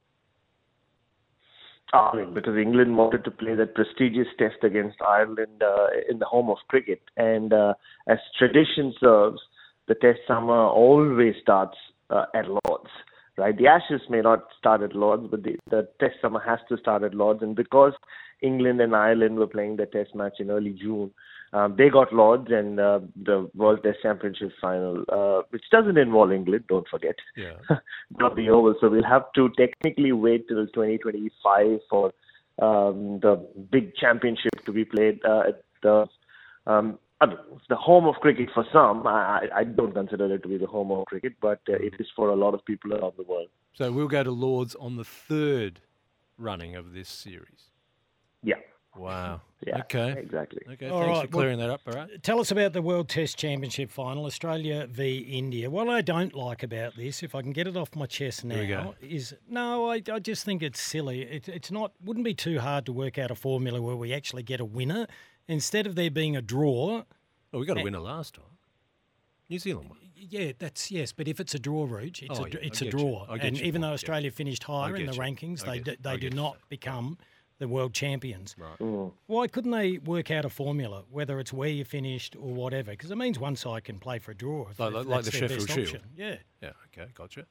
Speaker 12: I mean, because England wanted to play that prestigious test against Ireland uh, in the home of cricket. And uh, as tradition serves, the test summer always starts uh, at Lords, right? The Ashes may not start at Lords, but the, the test summer has to start at Lords. And because England and Ireland were playing the test match in early June, um, they got Lords and uh, the World Test Championship final, uh, which doesn't involve England, don't forget.
Speaker 6: Yeah.
Speaker 12: Not the Oval. So we'll have to technically wait till twenty twenty-five for um, the big championship to be played uh, at the um, I mean, the home of cricket for some. I, I don't consider it to be the home of cricket, but uh, it is for a lot of people around the world.
Speaker 6: So we'll go to Lords on the third running of this series.
Speaker 12: Yeah.
Speaker 6: Wow.
Speaker 12: Yeah,
Speaker 6: okay.
Speaker 12: Exactly.
Speaker 6: Okay,
Speaker 4: All
Speaker 6: thanks
Speaker 4: right,
Speaker 6: for clearing
Speaker 4: well,
Speaker 6: that up, all right?
Speaker 4: Tell us about the World Test Championship final, Australia v India. What I don't like about this, if I can get it off my chest
Speaker 6: Here we
Speaker 4: now,
Speaker 6: go.
Speaker 4: is no, I, I just think it's silly. It, it's not, wouldn't be too hard to work out a formula where we actually get a winner instead of there being a draw.
Speaker 6: Well, we got a
Speaker 4: and-
Speaker 6: winner last time. New Zealand won.
Speaker 4: Yeah, that's yes, but if it's a draw, Roach, it's
Speaker 6: Oh,
Speaker 4: a
Speaker 6: yeah,
Speaker 4: it's
Speaker 6: I
Speaker 4: a
Speaker 6: get you.
Speaker 4: draw.
Speaker 6: I get
Speaker 4: And
Speaker 6: your
Speaker 4: even
Speaker 6: point,
Speaker 4: though
Speaker 6: yeah.
Speaker 4: Australia finished higher in
Speaker 6: get
Speaker 4: the
Speaker 6: you.
Speaker 4: rankings,
Speaker 6: I
Speaker 4: they
Speaker 6: get-
Speaker 4: do,
Speaker 6: I
Speaker 4: they do
Speaker 6: get
Speaker 4: not
Speaker 6: that.
Speaker 4: become the world champions.
Speaker 6: Right.
Speaker 12: Mm.
Speaker 4: Why couldn't they work out a formula, whether it's where you finished or whatever? Because it means one side can play for a draw. If,
Speaker 6: Like,
Speaker 4: if
Speaker 6: like
Speaker 4: that's
Speaker 6: the
Speaker 4: their
Speaker 6: Sheffield
Speaker 4: best
Speaker 6: Shield.
Speaker 4: option. Yeah.
Speaker 6: Yeah, okay, gotcha.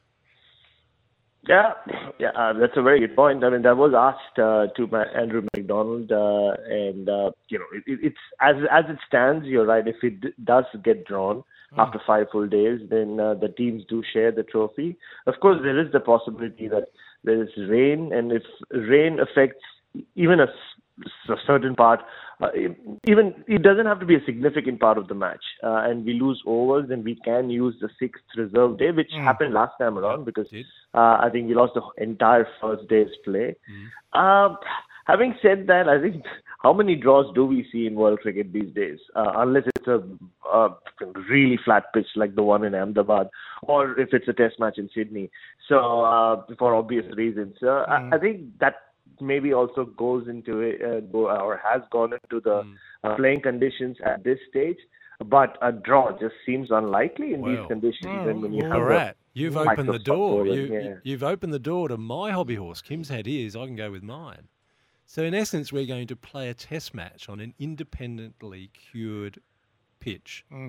Speaker 12: Yeah, yeah, uh, that's a very good point. I mean, that was asked uh, to Ma- Andrew McDonald, uh, and uh, you know, it, it, it's as as it stands. You're right. If it d- does get drawn
Speaker 4: Mm.
Speaker 12: after five full days, then uh, the teams do share the trophy. Of course, there is the possibility that there is rain, and if rain affects even a, s- a certain part, uh, even it doesn't have to be a significant part of the match, uh, and we lose overs, then we can use the sixth reserve day, which
Speaker 6: Mm.
Speaker 12: happened last time around because
Speaker 6: Did.
Speaker 12: uh, I think we lost the entire first day's play. Uh, having said that, I think how many draws do we see in world cricket these days? Uh, unless it's a, a really flat pitch like the one in Ahmedabad, or if it's a test match in Sydney. So uh, for obvious reasons, uh,
Speaker 4: Mm.
Speaker 12: I, I think that maybe also goes into it, uh, go, or has gone into the
Speaker 6: Mm.
Speaker 12: uh, playing conditions at this stage. But a draw just seems unlikely in
Speaker 6: Well,
Speaker 12: these conditions.
Speaker 4: well,
Speaker 12: and when you
Speaker 4: well,
Speaker 12: have
Speaker 6: All
Speaker 12: the
Speaker 6: right, you've opened the
Speaker 12: Microsoft
Speaker 6: door.
Speaker 12: bowling,
Speaker 6: You,
Speaker 12: yeah.
Speaker 6: You've opened the door to my hobby horse. Kim's had his. I can go with mine. So in essence, we're going to play a test match on an independently cured pitch.
Speaker 4: Mm.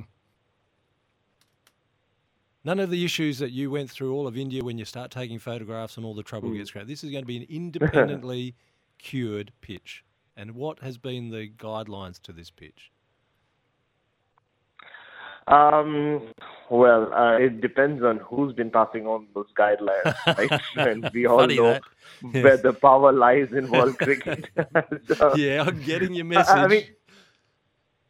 Speaker 6: None of the issues that you went through all of India when you start taking photographs and all the trouble
Speaker 12: Mm.
Speaker 6: gets created. This is going to be an independently cured pitch. And what has been the guidelines to this pitch?
Speaker 12: Um, well, uh, it depends on who's been passing on those guidelines, right? And we all
Speaker 6: Funny
Speaker 12: know
Speaker 6: that. Yes.
Speaker 12: where the power lies in world cricket. So,
Speaker 6: Yeah, I'm getting your
Speaker 12: I-
Speaker 6: message.
Speaker 12: I mean,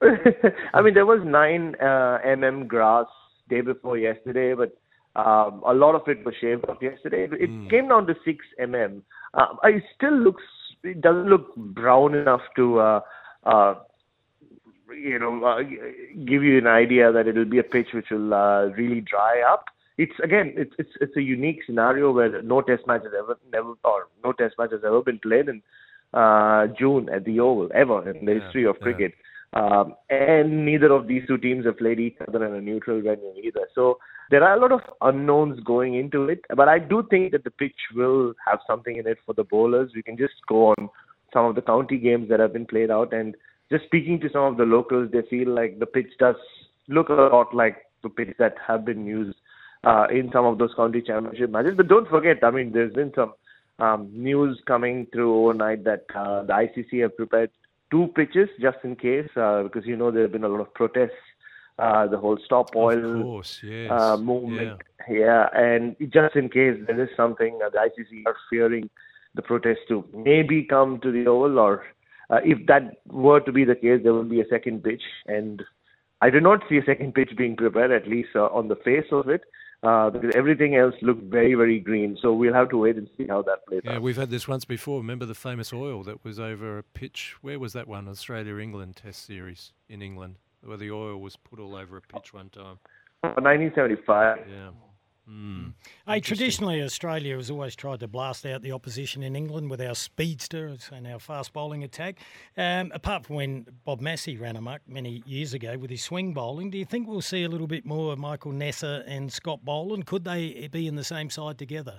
Speaker 12: I mean, there was nine uh, mm grass day before yesterday, but um, a lot of it was shaved off yesterday. It mm. came down to six millimeters. Uh, it still looks, it doesn't look brown enough to, uh, uh, you know, uh, give you an idea that it'll be a pitch which will uh, really dry up. It's again, it's it's it's a unique scenario where no test match has ever never or no test match has ever been played in uh, June at the Oval ever in the
Speaker 6: yeah,
Speaker 12: history of
Speaker 6: yeah.
Speaker 12: cricket. Um, and neither of these two teams have played each other in a neutral venue either. So there are a lot of unknowns going into it. But I do think that the pitch will have something in it for the bowlers. We can just go on some of the county games that have been played out. And just speaking to some of the locals, they feel like the pitch does look a lot like the pitch that have been used uh, in some of those county championship matches. But don't forget, I mean, there's been some um, news coming through overnight that uh, the I C C have prepared two pitches just in case, uh, because, you know, there have been a lot of protests, uh, the whole stop oil
Speaker 6: of course, yes.
Speaker 12: uh, movement. Yeah. yeah, and just in case there is something, uh, the I C C are fearing the protests to maybe come to the Oval, or uh, if that were to be the case, there will be a second pitch. And I do not see a second pitch being prepared, at least uh, on the face of it. Uh, because everything else looked very, very green. So we'll have to wait and see how that plays
Speaker 6: yeah,
Speaker 12: out.
Speaker 6: We've had this once before. Remember the famous oil that was over a pitch? Where was that one? Australia-England Test Series in England, where the oil was put all over a pitch one time.
Speaker 12: nineteen seventy-five.
Speaker 6: Yeah. Mm.
Speaker 4: Hey, traditionally, Australia has always tried to blast out the opposition in England with our speedsters and our fast bowling attack. Um, apart from when Bob Massey ran amok many years ago with his swing bowling, do you think we'll see a little bit more of Michael Nessa and Scott Boland? Could they be in the same side together?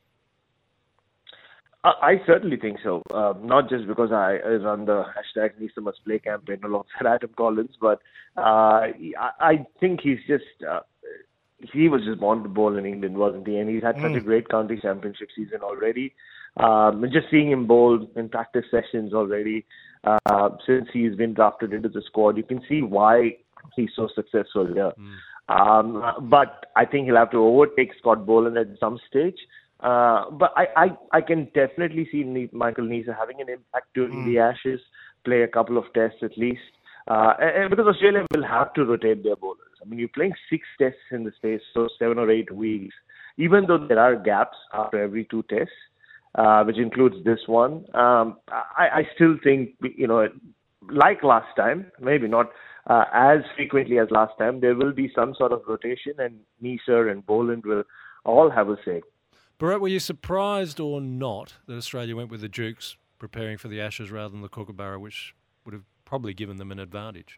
Speaker 12: I, I certainly think so. Uh, not just because I, I run the hashtag Nisa Must Play campaign alongside Adam Collins, but uh, I, I think he's just... Uh, he was just born to bowl in England, wasn't he? And he's had mm. such a great county championship season already. Um, and just seeing him bowl in practice sessions already, uh, since he's been drafted into the squad, you can see why he's so successful here. Mm. Um, but I think he'll have to overtake Scott Boland at some stage. Uh, but I, I, I can definitely see Michael Nisa having an impact during mm. the Ashes, play a couple of tests at least. Uh, and, and because Australia will have to rotate their bowlers. I mean, you're playing six tests in the space, so seven or eight weeks. Even though there are gaps after every two tests, uh, which includes this one, um, I, I still think, you know, like last time, maybe not uh, as frequently as last time, there will be some sort of rotation, and Nisa and Boland will all have a say.
Speaker 6: Bharat, were you surprised or not that Australia went with the Dukes preparing for the Ashes rather than the Kookaburra, which would have probably given them an advantage?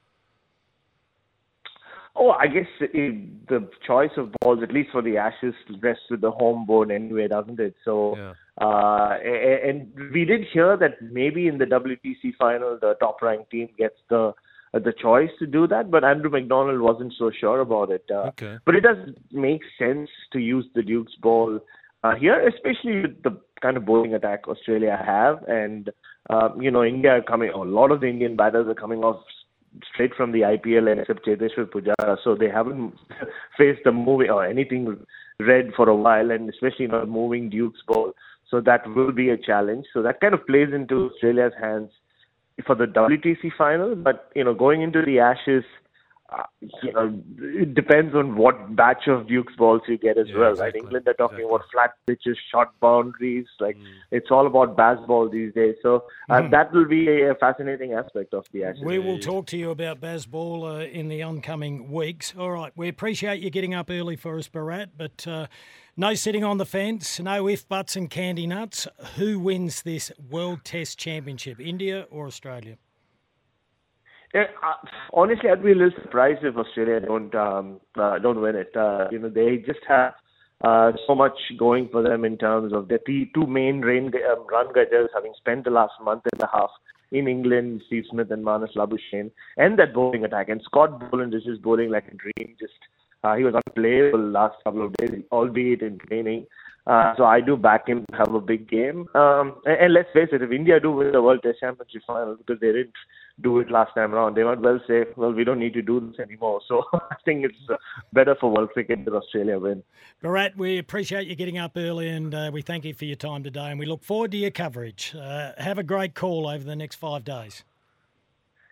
Speaker 12: Oh, I guess it, the choice of balls, at least for the Ashes, rests with the home board anyway, doesn't it? So, yeah. uh, and, and we did hear that maybe in the W T C final, the top-ranked team gets the uh, the choice to do that, but Andrew McDonald wasn't so sure about it. Uh,
Speaker 6: okay.
Speaker 12: But it does make sense to use the Duke's ball uh, here, especially with the kind of bowling attack Australia have, and uh, you know, India are coming. A lot of the Indian batters are coming off straight from the I P L, except Cheteshwar Pujara, so they haven't faced a moving or anything red for a while, and especially not moving Duke's ball. So that will be a challenge. So that kind of plays into Australia's hands for the W T C final. But you know, going into the Ashes, uh, you know, it depends on what batch of Duke's balls you get as
Speaker 6: yeah,
Speaker 12: well,
Speaker 6: exactly.
Speaker 12: right? England are talking
Speaker 6: exactly.
Speaker 12: about flat pitches, short boundaries. Like mm. it's all about baseball these days. So uh,
Speaker 4: mm.
Speaker 12: that will be a fascinating aspect of the Ashes.
Speaker 4: We will talk to you about baseball uh, in the oncoming weeks. All right, we appreciate you getting up early for us, Bharat, but uh, no sitting on the fence, no if, buts and candy nuts. Who wins this World Test Championship, India or Australia?
Speaker 12: Yeah, uh, honestly, I'd be a little surprised if Australia don't um, uh, don't win it. Uh, you know, they just have uh, so much going for them in terms of the two main rain, um, run getters, having spent the last month and a half in England, Steve Smith and Marnus Labuschagne, and that bowling attack. And Scott Boland is just bowling like a dream. Just uh, he was unplayable last couple of days, albeit in training. Uh, so I do back him to have a big game. Um, and, and let's face it, if India do win the World Test Championship final, because they didn't do it last time around, they might well say, well, we don't need to do this anymore. So I think it's uh, better for world cricket that Australia win.
Speaker 4: Bharat, we appreciate you getting up early, and uh, we thank you for your time today, and we look forward to your coverage. Uh, have a great call over the next five days.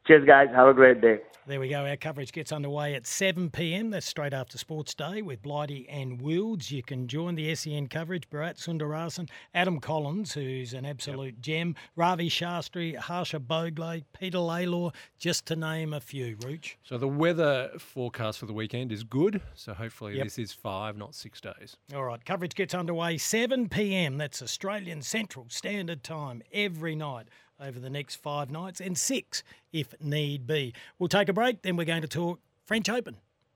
Speaker 12: Cheers, guys. Have a great day.
Speaker 4: There we go. Our coverage gets underway at seven p.m. That's straight after Sports Day with Blighty and Wilds. You can join the S E N coverage. Bharat Sundarasan, Adam Collins, who's an absolute yep. gem, Ravi Shastri, Harsha Bogle, Peter Laylor, just to name a few, Rooch.
Speaker 6: So the weather forecast for the weekend is good. So hopefully
Speaker 4: yep.
Speaker 6: this is five, not six days.
Speaker 4: All right. Coverage gets underway seven p.m. That's Australian Central Standard Time every night over the next five nights, and six if need be. We'll take a break, then we're going to talk French Open.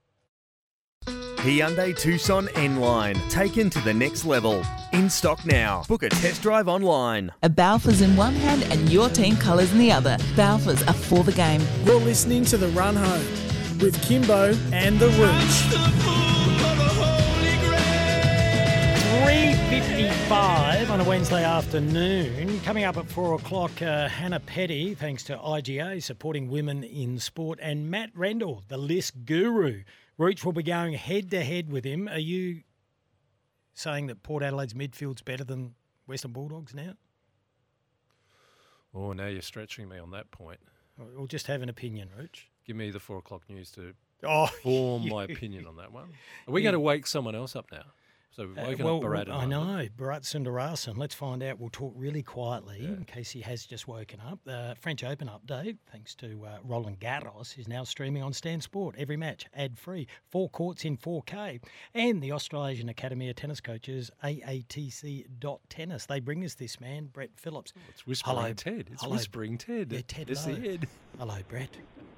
Speaker 2: Hyundai Tucson N-Line, taken to the next level. In stock now. Book a test drive online.
Speaker 9: A Balfours in one hand and your team colours in the other. Balfours are for the game.
Speaker 3: You're listening to The Run Home with Kimbo and the Rooch.
Speaker 4: three fifty-five on a Wednesday afternoon. Coming up at four o'clock, uh, Hannah Petty, thanks to I G A, supporting women in sport, and Matt Rendell, the list guru. Rooch will be going head-to-head with him. Are you saying that Port Adelaide's midfield's better than Western Bulldogs now?
Speaker 6: Oh, now you're stretching me on that point.
Speaker 4: We'll just have an opinion, Rooch.
Speaker 6: Give me the four o'clock news to
Speaker 4: oh,
Speaker 6: form
Speaker 4: yeah.
Speaker 6: my opinion on that one. Are we yeah. going to wake someone else up now? So we've woken
Speaker 4: uh, well,
Speaker 6: up Bharat.
Speaker 4: I know, Bharat Sundarasan. Let's find out. We'll talk really quietly yeah. in case he has just woken up. The uh, French Open update, thanks to uh, Roland Garros, is now streaming on Stan Sport. Every match, ad-free. Four courts in four K. And the Australasian Academy of Tennis Coaches, A A T C dot tennis. They bring us this man, Brett Phillips.
Speaker 6: Oh, it's Whispering
Speaker 4: Hello.
Speaker 6: Ted. It's
Speaker 4: Hello.
Speaker 6: Whispering Ted.
Speaker 4: Yeah, Ted
Speaker 6: It's
Speaker 4: Lowe.
Speaker 6: the Ed.
Speaker 4: Hello, Brett.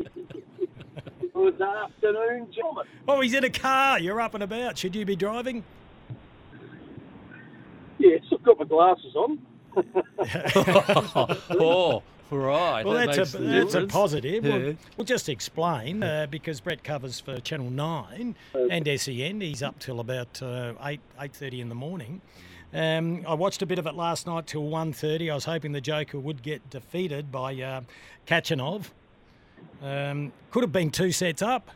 Speaker 13: Good afternoon, gentlemen.
Speaker 4: Oh, he's in a car. You're up and about. Should you be driving?
Speaker 13: Yes, I've got my glasses on.
Speaker 6: oh, right.
Speaker 4: Well,
Speaker 6: that
Speaker 4: that's, a,
Speaker 6: makes
Speaker 4: that's a positive.
Speaker 6: Yeah.
Speaker 4: We'll, we'll just explain, uh, because Brett covers for Channel nine and S E N. He's up till about uh, eight, eight thirty in the morning. Um, I watched a bit of it last night till one thirty. I was hoping the Joker would get defeated by uh, Kachanov. Um, could have been two sets up.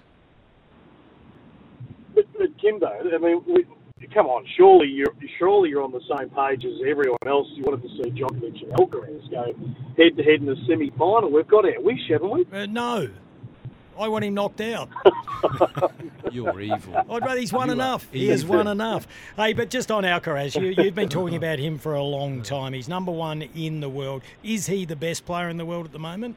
Speaker 13: But, but Kimbo, I mean, we, come on, surely you're surely you're on the same page as everyone else. You wanted to see Djokovic and Alcaraz go head to head in the semi-final. We've got our wish, haven't we?
Speaker 4: Uh, no, I want him knocked out.
Speaker 6: You're evil.
Speaker 4: I'd rather he's won
Speaker 6: you
Speaker 4: enough. He has won enough. Hey, but just on Alcaraz, you, you've been talking about him for a long time. He's number one in the world. Is he the best player in the world at the moment?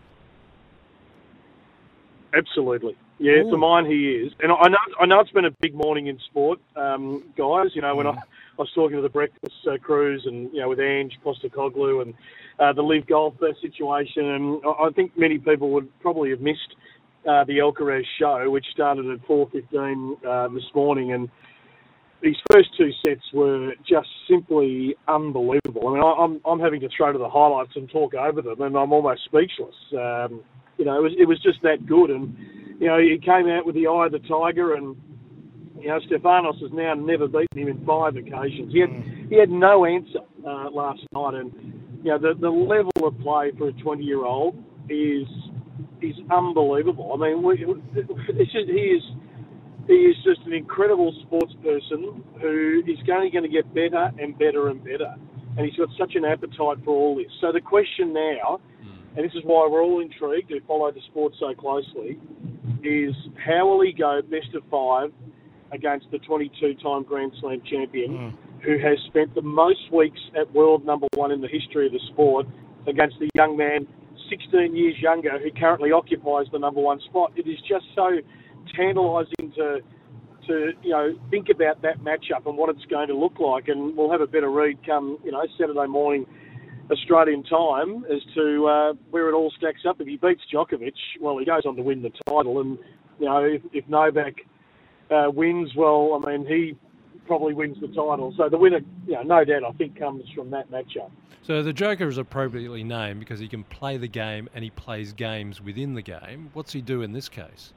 Speaker 13: Absolutely. Yeah,
Speaker 4: Ooh.
Speaker 13: for mine he is. And I know I know it's been a big morning in sport, um, guys. You know, when mm. I, I was talking to the breakfast uh, crews and, you know, with Ange Postecoglou and uh, the Live Golf uh, situation, and I, I think many people would probably have missed uh, the Alcaraz show, which started at four fifteen uh, this morning. And these first two sets were just simply unbelievable. I mean, I, I'm, I'm having to throw to the highlights and talk over them, and I'm almost speechless. Um, you know, it was, it was just that good. And you know, he came out with the eye of the tiger, and you know, Stefanos has now never beaten him in five occasions. He had mm. he had no answer uh, last night, and you know, the the level of play for a twenty-year-old is is unbelievable. I mean, we, it's just, he is he is just an incredible sports person who is going going to get better and better and better, and he's got such an appetite for all this. So the question now, and this is why we're all intrigued who follow the sport so closely, is how will he go best of five against the twenty-two-time Grand Slam champion mm. who has spent the most weeks at world number one in the history of the sport against the young man sixteen years younger who currently occupies the number one spot. It is just so tantalising to, to you know, think about that matchup and what it's going to look like, and we'll have a better read come, you know, Saturday morning Australian time as to uh, where it all stacks up. If he beats Djokovic, well, he goes on to win the title. And, you know, if, if Novak uh, wins, well, I mean, he probably wins the title. So the winner, you know, no doubt, I think, comes from that matchup.
Speaker 6: So the Joker is appropriately named because he can play the game and he plays games within the game. What's he do in this case?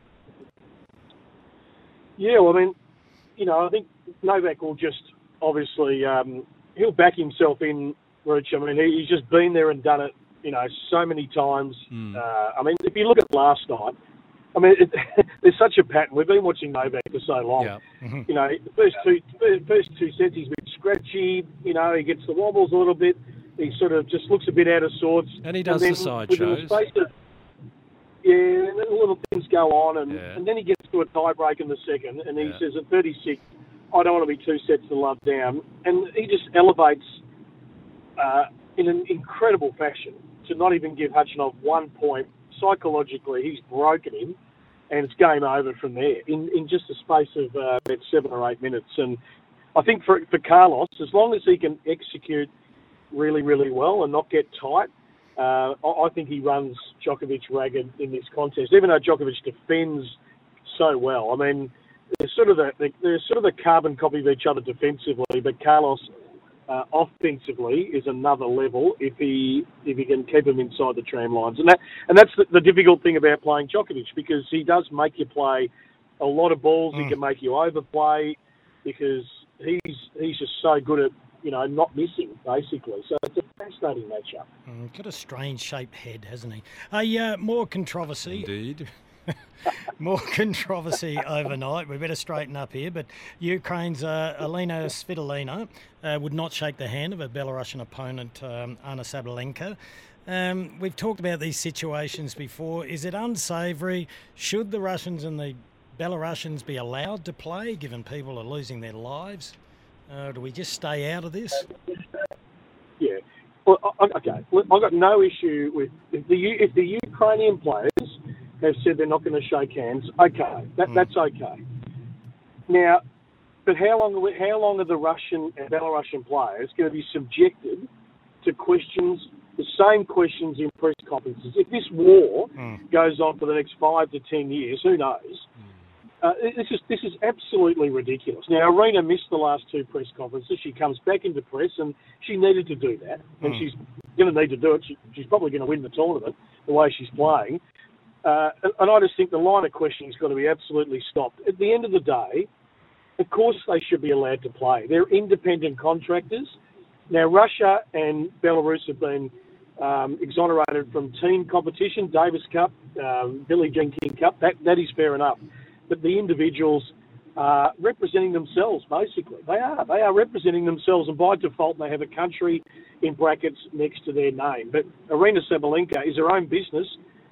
Speaker 13: Yeah, well, I mean, you know, I think Novak will just obviously, um, he'll back himself in, Rich. I mean, he, he's just been there and done it, you know, so many times. Mm. Uh, I mean, if you look at last night, I mean, it, there's such a pattern. We've been watching Novak for so long. Yeah. Mm-hmm. You know, the first two, first two sets he's been scratchy. You know, he gets the wobbles a little bit. He sort of just looks a bit out of sorts.
Speaker 6: And he does
Speaker 13: and
Speaker 6: the side shows.
Speaker 13: The space of, Yeah, and then little things go on, and,
Speaker 6: Yeah.
Speaker 13: and then he gets to a tie break in the second, and he
Speaker 6: Yeah.
Speaker 13: says at thirty-six, I don't want to be two sets to love down. And he just elevates uh, in an incredible fashion to not even give Hutchinov one point. Psychologically, he's broken him, and it's game over from there in, in just a space of uh, about seven or eight minutes. And I think for, for Carlos, as long as he can execute really, really well and not get tight, uh, I, I think he runs Djokovic ragged in this contest, even though Djokovic defends so well. I mean, they're sort of the, they're sort of the carbon copy of each other defensively, but Carlos uh, offensively is another level if he if he can keep him inside the tram lines, and that and that's the, the difficult thing about playing Djokovic, because he does make you play a lot of balls. Mm. He can make you overplay because he's he's just so good at you know not missing basically. So it's a fascinating matchup.
Speaker 4: Mm, got a strange shaped head, hasn't he? A uh, more controversy.
Speaker 6: Indeed.
Speaker 4: More controversy overnight. We better straighten up here. But Ukraine's uh, Elena Svitolina uh, would not shake the hand of her Belarusian opponent, um, Anna Sabalenka. Um, we've talked about these situations before. Is it unsavoury? Should the Russians and the Belarusians be allowed to play, given people are losing their lives? Uh, do we just stay out of this?
Speaker 13: Yeah. Well, okay. I've got no issue with if the if the Ukrainian players have said they're not going to shake hands. Okay, that, mm. that's okay. Now, but how long are we, how long are the Russian and Belarusian players going to be subjected to questions, the same questions in press conferences? If this war mm. goes on for the next five to ten years, who knows? Mm. Uh, this is this is absolutely ridiculous. Now, Arena missed the last two press conferences. She comes back into press, and she needed to do that, and mm. she's going to need to do it. She, she's probably going to win the tournament the way she's playing. Uh, and, and I just think the line of questioning has got to be absolutely stopped. At the end of the day, of course they should be allowed to play. They're independent contractors. Now, Russia and Belarus have been um, exonerated from team competition, Davis Cup, um, Billie Jean King Cup. That, that is fair enough. But the individuals are representing themselves, basically. They are. They are representing themselves, and by default they have a country in brackets next to their name. But Arena Sabalenka is her own business,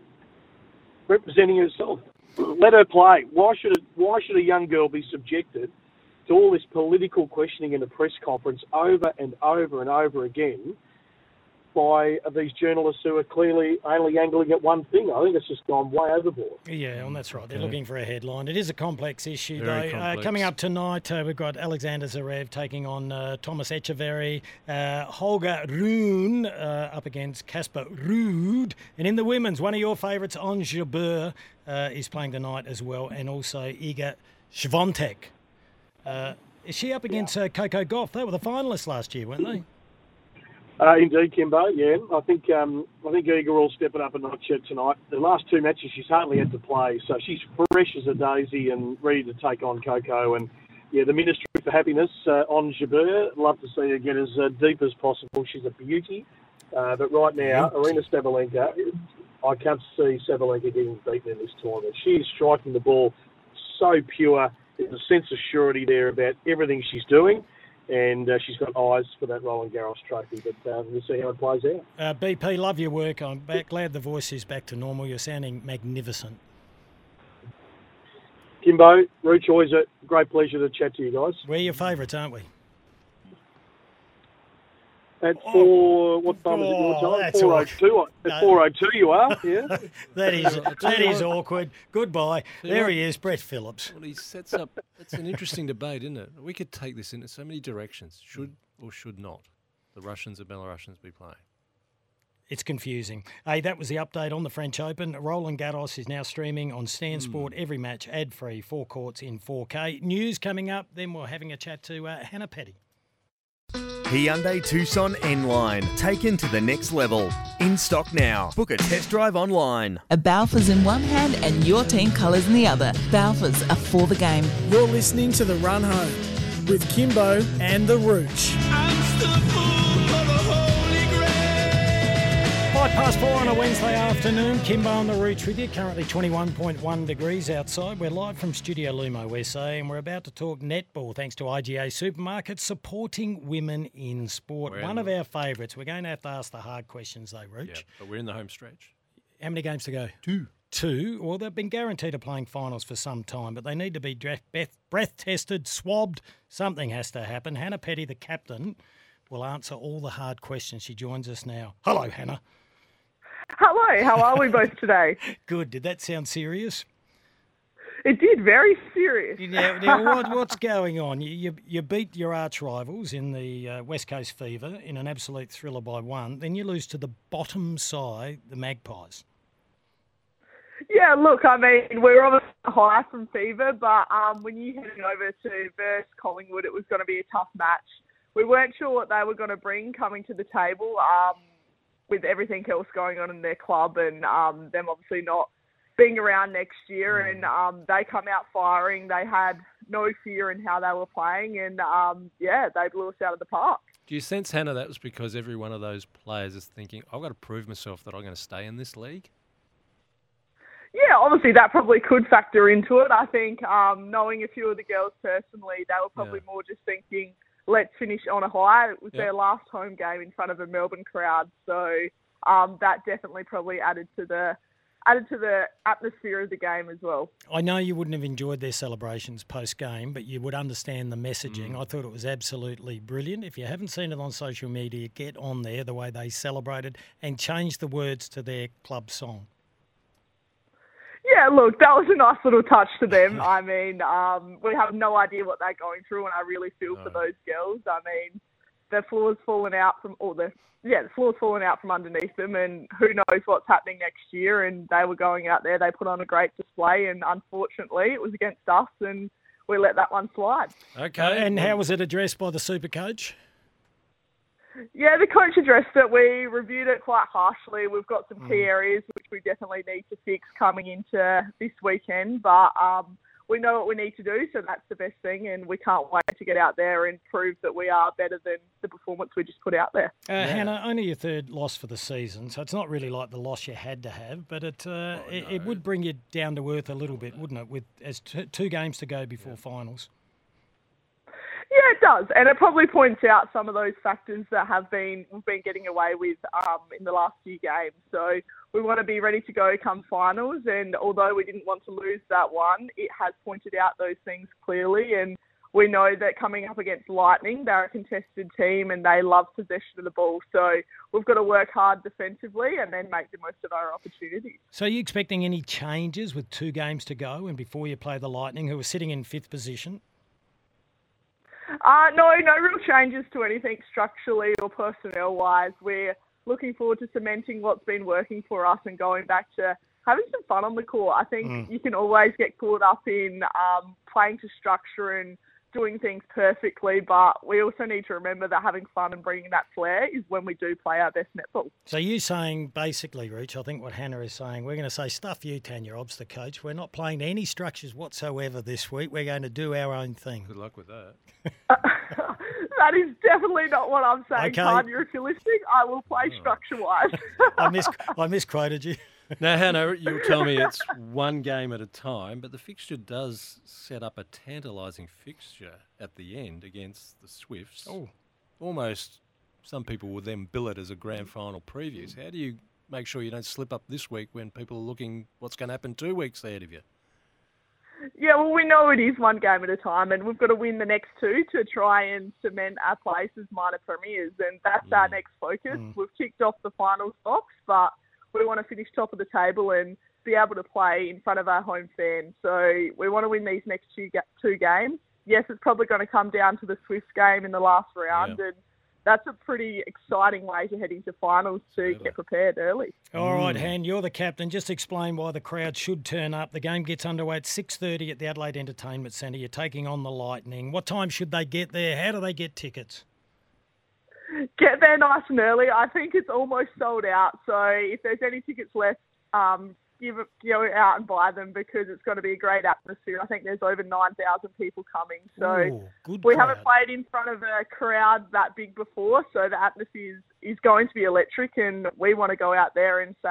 Speaker 13: representing herself. Let her play. Why should it, why should a young girl be subjected to all this political questioning in a press conference over and over and over again by these journalists who are clearly only angling at one thing? I think it's just gone way overboard.
Speaker 4: Yeah, and that's right. They're yeah. looking for a headline. It is a complex issue,
Speaker 6: Very
Speaker 4: though.
Speaker 6: complex.
Speaker 4: Uh, coming up tonight, uh, we've got Alexander Zverev taking on uh, Thomas Echeverry, uh, Holger Rune uh, up against Casper Ruud. And in the women's, one of your favourites, Ons Jabeur, uh, is playing tonight as well, and also Iga Swiatek. Uh, is she up against uh, Coco Gauff? They were the finalists last year, weren't they?
Speaker 13: Uh, indeed, Kimbo. Yeah, I think um, I think Iga will step it up a notch yet tonight. The last two matches she's hardly had to play, so she's fresh as a daisy and ready to take on Coco. And yeah, the Ministry for Happiness uh, on Jabeur. Love to see her get as uh, deep as possible. She's a beauty, uh, but right now, Arena Sabalenka, I can't see Sabalenka getting beaten in this tournament. She is striking the ball so pure. There's a sense of surety there about everything she's doing. And uh, she's got eyes for that Roland Garros trophy, but uh, we'll see how it plays out.
Speaker 4: Uh, B P, love your work. I'm back, glad the voice is back to normal. You're sounding magnificent.
Speaker 13: Kimbo, Rooch, always a great pleasure to chat to you guys.
Speaker 4: We're your favourites, aren't we?
Speaker 13: At four, what time is it your
Speaker 4: Oh,
Speaker 13: time?
Speaker 4: that's
Speaker 13: four oh two. At four oh two you are, yeah?
Speaker 4: That is that is awkward. Goodbye. There he is, Brett Phillips.
Speaker 6: Well, he sets up. It's an interesting debate, isn't it? We could take this into so many directions. Should or should not the Russians and Belarusians be playing?
Speaker 4: It's confusing. Hey, that was the update on the French Open. Roland Garros is now streaming on Stan Sport, every match ad-free, four courts in four K. News coming up, then we're having a chat to uh, Hannah Petty.
Speaker 2: Hyundai Tucson N-Line, taken to the next level. In stock now. Book a test drive online.
Speaker 9: A Balfours in one hand and your team colours in the other. Balfours are for the game.
Speaker 3: You're listening to The Run Home with Kimbo and the Rooch.
Speaker 4: Five past four on a Wednesday afternoon. Kimbo on the Rooch with you. Currently twenty-one point one degrees outside. We're live from Studio Lumo, S A, and we're about to talk netball thanks to I G A Supermarkets supporting women in sport.
Speaker 6: We're
Speaker 4: One
Speaker 6: in
Speaker 4: of
Speaker 6: the...
Speaker 4: our favourites. We're going to have to ask the hard questions though, Rooch.
Speaker 6: Yeah, but we're in the home stretch.
Speaker 4: How many games to go?
Speaker 6: Two.
Speaker 4: two, well, they've been guaranteed of playing finals for some time, but they need to be breath, breath tested, swabbed. Something has to happen. Hannah Petty, the captain, will answer all the hard questions. She joins us now. Hello, Hannah.
Speaker 14: Hello, how are we both today?
Speaker 4: Good. Did that sound serious?
Speaker 14: It did, very serious.
Speaker 4: Now, now what, what's going on? You, you you beat your arch rivals in the uh, West Coast Fever in an absolute thriller by one. Then you lose to the bottom side, the Magpies.
Speaker 14: Yeah, look, I mean, we were obviously high from Fever, but um, when you headed over to versus Collingwood, it was going to be a tough match. We weren't sure what they were going to bring coming to the table um, with everything else going on in their club and um, them obviously not being around next year, and um, they come out firing. They had no fear in how they were playing, and um, yeah, they blew us out of the park.
Speaker 6: Do you sense, Hannah, that was because every one of those players is thinking, I've got to prove myself that I'm going to stay in this league?
Speaker 14: Yeah, obviously that probably could factor into it. I think um, knowing a few of the girls personally, they were probably yeah. more just thinking, let's finish on a high. It was yep. their last home game in front of a Melbourne crowd, so um, that definitely probably added to the added to the atmosphere of the game as well.
Speaker 4: I know you wouldn't have enjoyed their celebrations post-game, but you would understand the messaging. Mm. I thought it was absolutely brilliant. If you haven't seen it on social media, get on there, the way they celebrated, and change the words to their club song.
Speaker 14: Yeah, look, that was a nice little touch to them. I mean, um, we have no idea what they're going through, and I really feel no. for those girls. I mean, the floor's fallen out from all the yeah, the floor's fallen out from underneath them, and who knows what's happening next year. And they were going out there, they put on a great display, and unfortunately, it was against us, and we let that one slide.
Speaker 4: Okay, and how was it addressed by the Super Coach?
Speaker 14: Yeah, the coach addressed it. We reviewed it quite harshly. We've got some key
Speaker 4: Mm.
Speaker 14: areas which we definitely need to fix coming into this weekend, but um, we know what we need to do, so that's the best thing, and we can't wait to get out there and prove that we are better than the performance we just put out there.
Speaker 4: Uh, yeah. Hannah, only your third loss for the season, so it's not really like the loss you had to have, but it uh, oh, it, no. it would bring you down to earth a little bit, wouldn't it, with as t- two games to go before yeah. finals?
Speaker 14: Yeah, it does, and it probably points out some of those factors that have been we've been getting away with um, in the last few games. So we want to be ready to go come finals, and although we didn't want to lose that one, it has pointed out those things clearly, and we know that coming up against Lightning, they're a contested team and they love possession of the ball. So we've got to work hard defensively and then make the most of our opportunities.
Speaker 4: So are you expecting any changes with two games to go and before you play the Lightning, who are sitting in fifth position?
Speaker 14: Uh, no, no real changes to anything structurally or personnel-wise. We're looking forward to cementing what's been working for us and going back to having some fun on the court. I think mm. you can always get caught up in um, playing to structure and doing things perfectly, but we also need to remember that having fun and bringing that flair is when we do play our best netball.
Speaker 4: So you saying basically, Reach, I think what Hannah is saying, we're going to say, stuff you, Tanya Obbs, the coach. We're not playing to any structures whatsoever this week. We're going to do our own thing.
Speaker 6: Good luck with that.
Speaker 14: That is definitely not what I'm saying,
Speaker 4: okay.
Speaker 14: Tanya. If you're listening, I will play
Speaker 6: oh.
Speaker 14: structure-wise.
Speaker 4: I, mis- I misquoted you.
Speaker 6: Now, Hannah, you'll tell me it's one game at a time, but the fixture does set up a tantalising fixture at the end against the Swifts.
Speaker 4: Oh.
Speaker 6: Almost, some people would then bill it as a grand final previews. How do you make sure you don't slip up this week when people are looking what's going to happen two weeks ahead of you?
Speaker 14: Yeah, well, we know it is one game at a time, and we've got to win the next two to try and cement our place as minor premiers, and that's mm. our next focus. Mm. We've ticked off the finals box, but we want to finish top of the table and be able to play in front of our home fans. So we want to win these next two, ga- two games. Yes, it's probably going to come down to the Swifts game in the last round, yeah. and that's a pretty exciting way to head into finals to get prepared early.
Speaker 4: All right, Han, you're the captain. Just explain why the crowd should turn up. The game gets underway at six thirty at the Adelaide Entertainment Centre. You're taking on the Lightning. What time should they get there? How do they get tickets?
Speaker 14: Get there nice and early. I think it's almost sold out. So if there's any tickets left, um, give it, go out and buy them because it's going to be a great atmosphere. I think there's over nine thousand people coming. So
Speaker 4: Ooh, good
Speaker 14: we
Speaker 4: crowd.
Speaker 14: haven't played in front of a crowd that big before. So the atmosphere is, is going to be electric, and we want to go out there and say,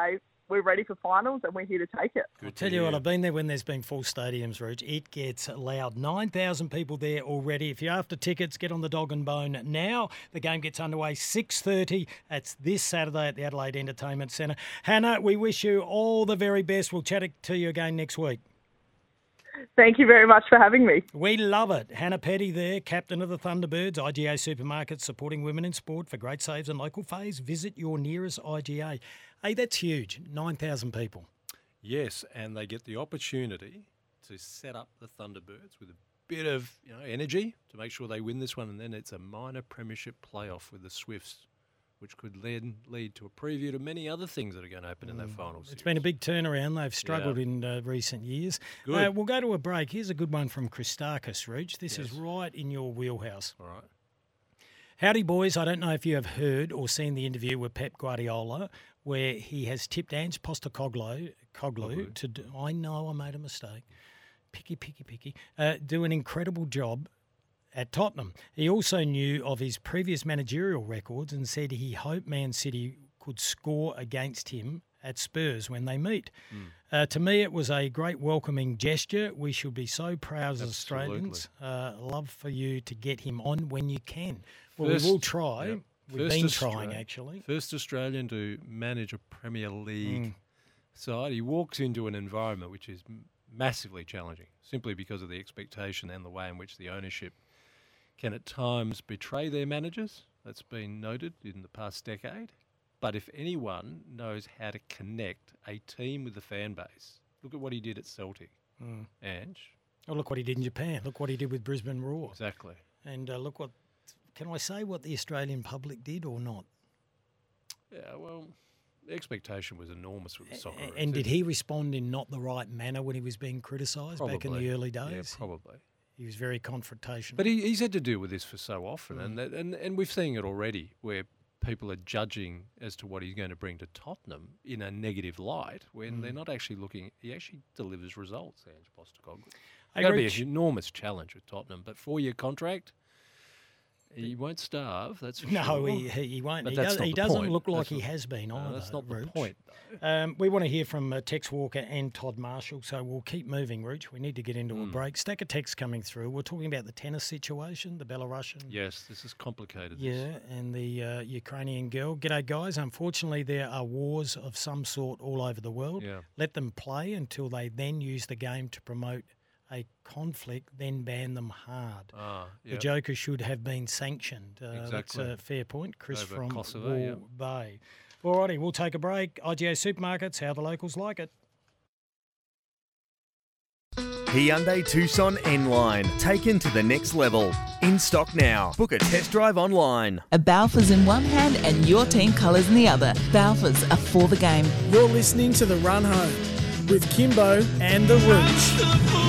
Speaker 14: we're ready for finals and we're here to take it.
Speaker 4: I'll tell you what, I've been there when there's been full stadiums, Rooch. It gets loud. nine thousand people there already. If you're after tickets, get on the dog and bone now. The game gets underway six thirty. That's this Saturday at the Adelaide Entertainment Centre. Hannah, we wish you all the very best. We'll chat to you again next week.
Speaker 14: Thank you very much for having me.
Speaker 4: We love it. Hannah Petty there, captain of the Thunderbirds, I G A Supermarkets, supporting women in sport. For great saves and local faves, visit your nearest I G A. Hey, that's huge. nine thousand people.
Speaker 6: Yes, and they get the opportunity to set up the Thunderbirds with a bit of you know energy to make sure they win this one, and then it's a minor premiership playoff with the Swifts, which could then lead to a preview to many other things that are going to happen in that final series.
Speaker 4: It's been a big turnaround. They've struggled
Speaker 6: Yeah.
Speaker 4: in uh, recent years.
Speaker 6: Good.
Speaker 4: Uh, we'll go to a break. Here's a good one from Christakis, Rooch. This
Speaker 6: Yes.
Speaker 4: is right in your wheelhouse.
Speaker 6: All right.
Speaker 4: Howdy, boys. I don't know if you have heard or seen the interview with Pep Guardiola where he has tipped Ange Postecoglou Coglou to do, I know I made a mistake. Picky, picky, picky. Uh, do an incredible job at Tottenham. He also knew of his previous managerial records and said he hoped Man City could score against him at Spurs when they meet.
Speaker 6: Mm.
Speaker 4: Uh, to me, it was a great welcoming gesture. We should be so proud as
Speaker 6: Absolutely.
Speaker 4: Australians. Uh, love for you to get him on when you can. Well,
Speaker 6: First-
Speaker 4: we will try.
Speaker 6: yep.
Speaker 4: We've
Speaker 6: First
Speaker 4: been
Speaker 6: Austra-
Speaker 4: trying, actually.
Speaker 6: First Australian to manage a Premier League
Speaker 4: Mm.
Speaker 6: side. He walks into an environment which is m- massively challenging, simply because of the expectation and the way in which the ownership can at times betray their managers. That's been noted in the past decade. But if anyone knows how to connect a team with the fan base, look at what he did at Celtic.
Speaker 4: Mm.
Speaker 6: Ange.
Speaker 4: Oh, look what he did in Japan. Look what he did with Brisbane Roar.
Speaker 6: Exactly.
Speaker 4: And uh, look what, can I say what the Australian public did or not?
Speaker 6: Yeah, well, the expectation was enormous with the soccer.
Speaker 4: A- And did he respond in not the right manner when he was being criticised back in
Speaker 6: Probably.
Speaker 4: the early
Speaker 6: Yeah,
Speaker 4: days?
Speaker 6: probably.
Speaker 4: He was very confrontational.
Speaker 6: But he, he's had to deal with this for so often,
Speaker 4: Mm.
Speaker 6: and, that, and and we've seen it already, where people are judging as to what he's going to bring to Tottenham in a negative light, when
Speaker 4: Mm.
Speaker 6: they're not actually looking. He actually delivers results, Ange Postecoglou.
Speaker 4: Hey,
Speaker 6: That'll be
Speaker 4: Rich.
Speaker 6: an enormous challenge with Tottenham, but four-year contract. He won't starve, that's for
Speaker 4: No,
Speaker 6: sure.
Speaker 4: he, he he won't.
Speaker 6: But
Speaker 4: He,
Speaker 6: that's
Speaker 4: does,
Speaker 6: not
Speaker 4: he
Speaker 6: the
Speaker 4: doesn't
Speaker 6: point.
Speaker 4: look like
Speaker 6: That's
Speaker 4: he
Speaker 6: not-
Speaker 4: has been
Speaker 6: No,
Speaker 4: either.
Speaker 6: that's not the
Speaker 4: Rooch.
Speaker 6: point,
Speaker 4: Um, we want to hear from uh, Tex Walker and Todd Marshall, so we'll keep moving, Rooch. We need to get into a
Speaker 6: Mm.
Speaker 4: break. Stack of texts coming through. We're talking about the tennis situation, the Belarusian.
Speaker 6: Yes, this is complicated. this.
Speaker 4: Yeah, and the uh, Ukrainian girl. G'day, guys. Unfortunately, there are wars of some sort all over the world.
Speaker 6: Yeah.
Speaker 4: Let them play until they then use the game to promote a conflict, then ban them hard.
Speaker 6: Ah,
Speaker 4: The
Speaker 6: yep.
Speaker 4: Joker should have been sanctioned. Uh, That's
Speaker 6: Exactly.
Speaker 4: a fair point. Chris
Speaker 6: Over
Speaker 4: from
Speaker 6: Kosovo,
Speaker 4: Wall
Speaker 6: yep.
Speaker 4: Bay. All righty, we'll take a break. I G A Supermarkets, how the locals like it.
Speaker 2: Hyundai Tucson N-Line, taken to the next level. In stock now. Book a test drive online.
Speaker 9: A Balfours in one hand and your team colours in the other. Balfours are for the game.
Speaker 3: You're listening to The Run Home with Kimbo and the Rooch.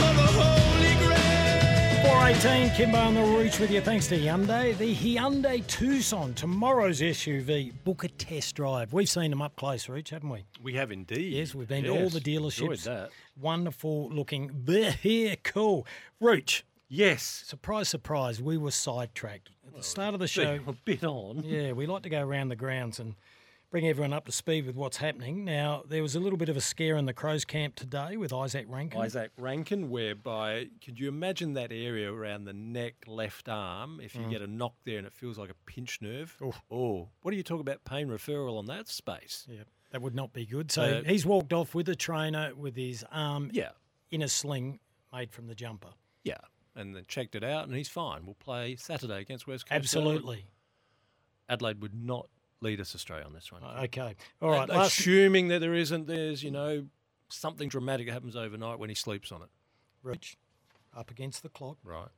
Speaker 4: four eighteen, Kimbo on the Rooch with you. Thanks to Hyundai. The Hyundai Tucson, tomorrow's S U V. Book a test drive. We've seen them up close, Rooch, haven't we?
Speaker 6: We have indeed.
Speaker 4: Yes, we've been to all
Speaker 6: Yes,
Speaker 4: the dealerships.
Speaker 6: enjoyed that.
Speaker 4: Wonderful looking. Very cool. Rooch.
Speaker 6: Yes.
Speaker 4: Surprise, surprise, we were sidetracked. At the start of the show.
Speaker 6: Being a bit on.
Speaker 4: Yeah, we like to go around the grounds and bring everyone up to speed with what's happening. Now, there was a little bit of a scare in the Crows camp today with Isaac Rankin.
Speaker 6: Isaac Rankin, whereby, could you imagine that area around the neck, left arm, if you
Speaker 4: Mm.
Speaker 6: get a knock there and it feels like a pinched nerve? Oh, what do you talk about pain referral on that space?
Speaker 4: Yeah, that would not be good. So
Speaker 6: Uh,
Speaker 4: he's walked off with a trainer with his arm
Speaker 6: Yeah.
Speaker 4: in a sling made from the jumper.
Speaker 6: Yeah, and then checked it out, and he's fine. We'll play Saturday against West Coast.
Speaker 4: Absolutely.
Speaker 6: Adelaide would not lead us astray on this one.
Speaker 4: Okay. All right.
Speaker 6: And
Speaker 4: last-
Speaker 6: assuming that there isn't, there's, you know, something dramatic that happens overnight when he sleeps on it.
Speaker 4: Rich, up against the clock.
Speaker 6: Right.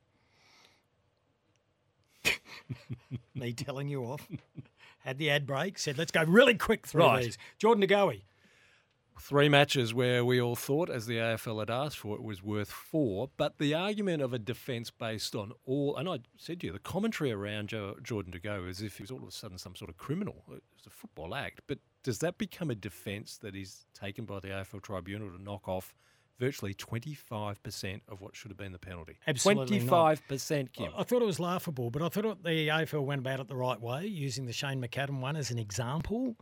Speaker 4: Me telling you off. Had the ad break, said, let's go really quick through
Speaker 6: Right.
Speaker 4: these. Jordan DeGoey.
Speaker 6: Three matches where we all thought, as the A F L had asked for, it was worth four. But the argument of a defence based on all, and I said to you, the commentary around jo- Jordan DeGoey as if he was all of a sudden some sort of criminal. It was a football act. But does that become a defence that is taken by the A F L tribunal to knock off virtually twenty-five percent of what should have been the penalty?
Speaker 4: Absolutely not.
Speaker 6: twenty-five percent, Kim.
Speaker 4: I I thought it was laughable, but I thought the A F L went about it the right way, using the Shane McAdam one as an example.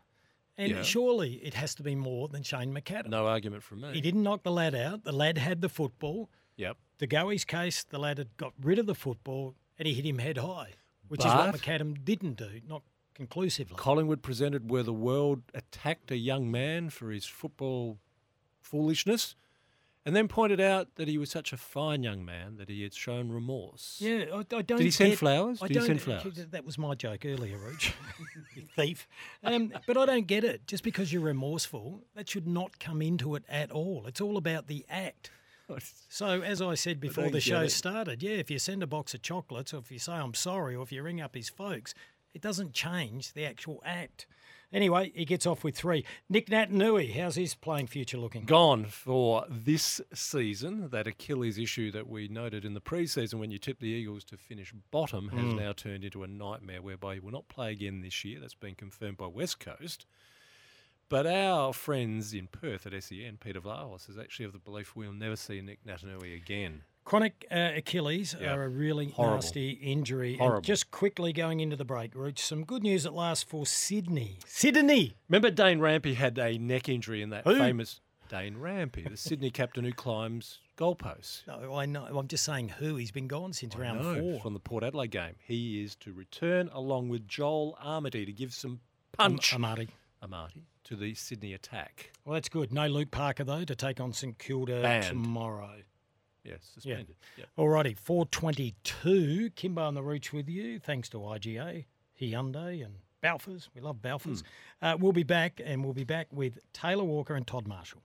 Speaker 4: And
Speaker 6: Yeah.
Speaker 4: surely it has to be more than Shane McAdam.
Speaker 6: No argument from me.
Speaker 4: He didn't knock the lad out. The lad had the football.
Speaker 6: Yep.
Speaker 4: To Goey's case, the lad had got rid of the football and he hit him head high, which is what
Speaker 6: But-
Speaker 4: McAdam didn't do, not conclusively.
Speaker 6: Collingwood presented where the world attacked a young man for his football foolishness and then pointed out that he was such a fine young man that he had shown remorse.
Speaker 4: Yeah, I, I don't
Speaker 6: Did he send
Speaker 4: get-
Speaker 6: flowers?
Speaker 4: I
Speaker 6: Did he
Speaker 4: don't-
Speaker 6: send flowers?
Speaker 4: That was my joke earlier, Rooch. You thief. Um, but I don't get it. Just because you're remorseful, that should not come into it at all. It's all about the act. So, as I said before
Speaker 6: don't
Speaker 4: the
Speaker 6: get
Speaker 4: show
Speaker 6: it.
Speaker 4: started, yeah, if you send a box of chocolates or if you say I'm sorry or if you ring up his folks, it doesn't change the actual act. Anyway, he gets off with three. Nick Natanui, how's his playing future looking?
Speaker 6: Gone for this season. That Achilles issue that we noted in the pre-season when you tipped the Eagles to finish bottom has
Speaker 4: Mm.
Speaker 6: now turned into a nightmare whereby he will not play again this year. That's been confirmed by West Coast. But our friends in Perth at S E N, Peter Vlahos, is actually of the belief we'll never see Nick Natanui again.
Speaker 4: Chronic uh, Achilles
Speaker 6: Yeah.
Speaker 4: are a really
Speaker 6: Horrible.
Speaker 4: nasty injury. And
Speaker 6: Horrible.
Speaker 4: just quickly going into the break, Rooch, some good news at last for Sydney. Sydney!
Speaker 6: Remember Dane Rampy had a neck injury in that
Speaker 4: Who?
Speaker 6: famous Dane Rampy, the Sydney captain who climbs goalposts.
Speaker 4: No, I know. I'm just saying who. He's been gone since
Speaker 6: I
Speaker 4: round
Speaker 6: know,
Speaker 4: four.
Speaker 6: from the Port Adelaide game. He is to return along with Joel Armady to give some punch.
Speaker 4: Am- Amati.
Speaker 6: Amati to the Sydney attack.
Speaker 4: Well, that's good. No Luke Parker, though, to take on St Kilda
Speaker 6: Banned.
Speaker 4: tomorrow.
Speaker 6: Yes, suspended. Yeah.
Speaker 4: Alrighty, four twenty-two. Kimbo on the Reach with you, thanks to I G A, Hyundai and Balfours. We love Balfours.
Speaker 6: Hmm.
Speaker 4: Uh, we'll be back, and we'll be back with Taylor Walker and Todd Marshall.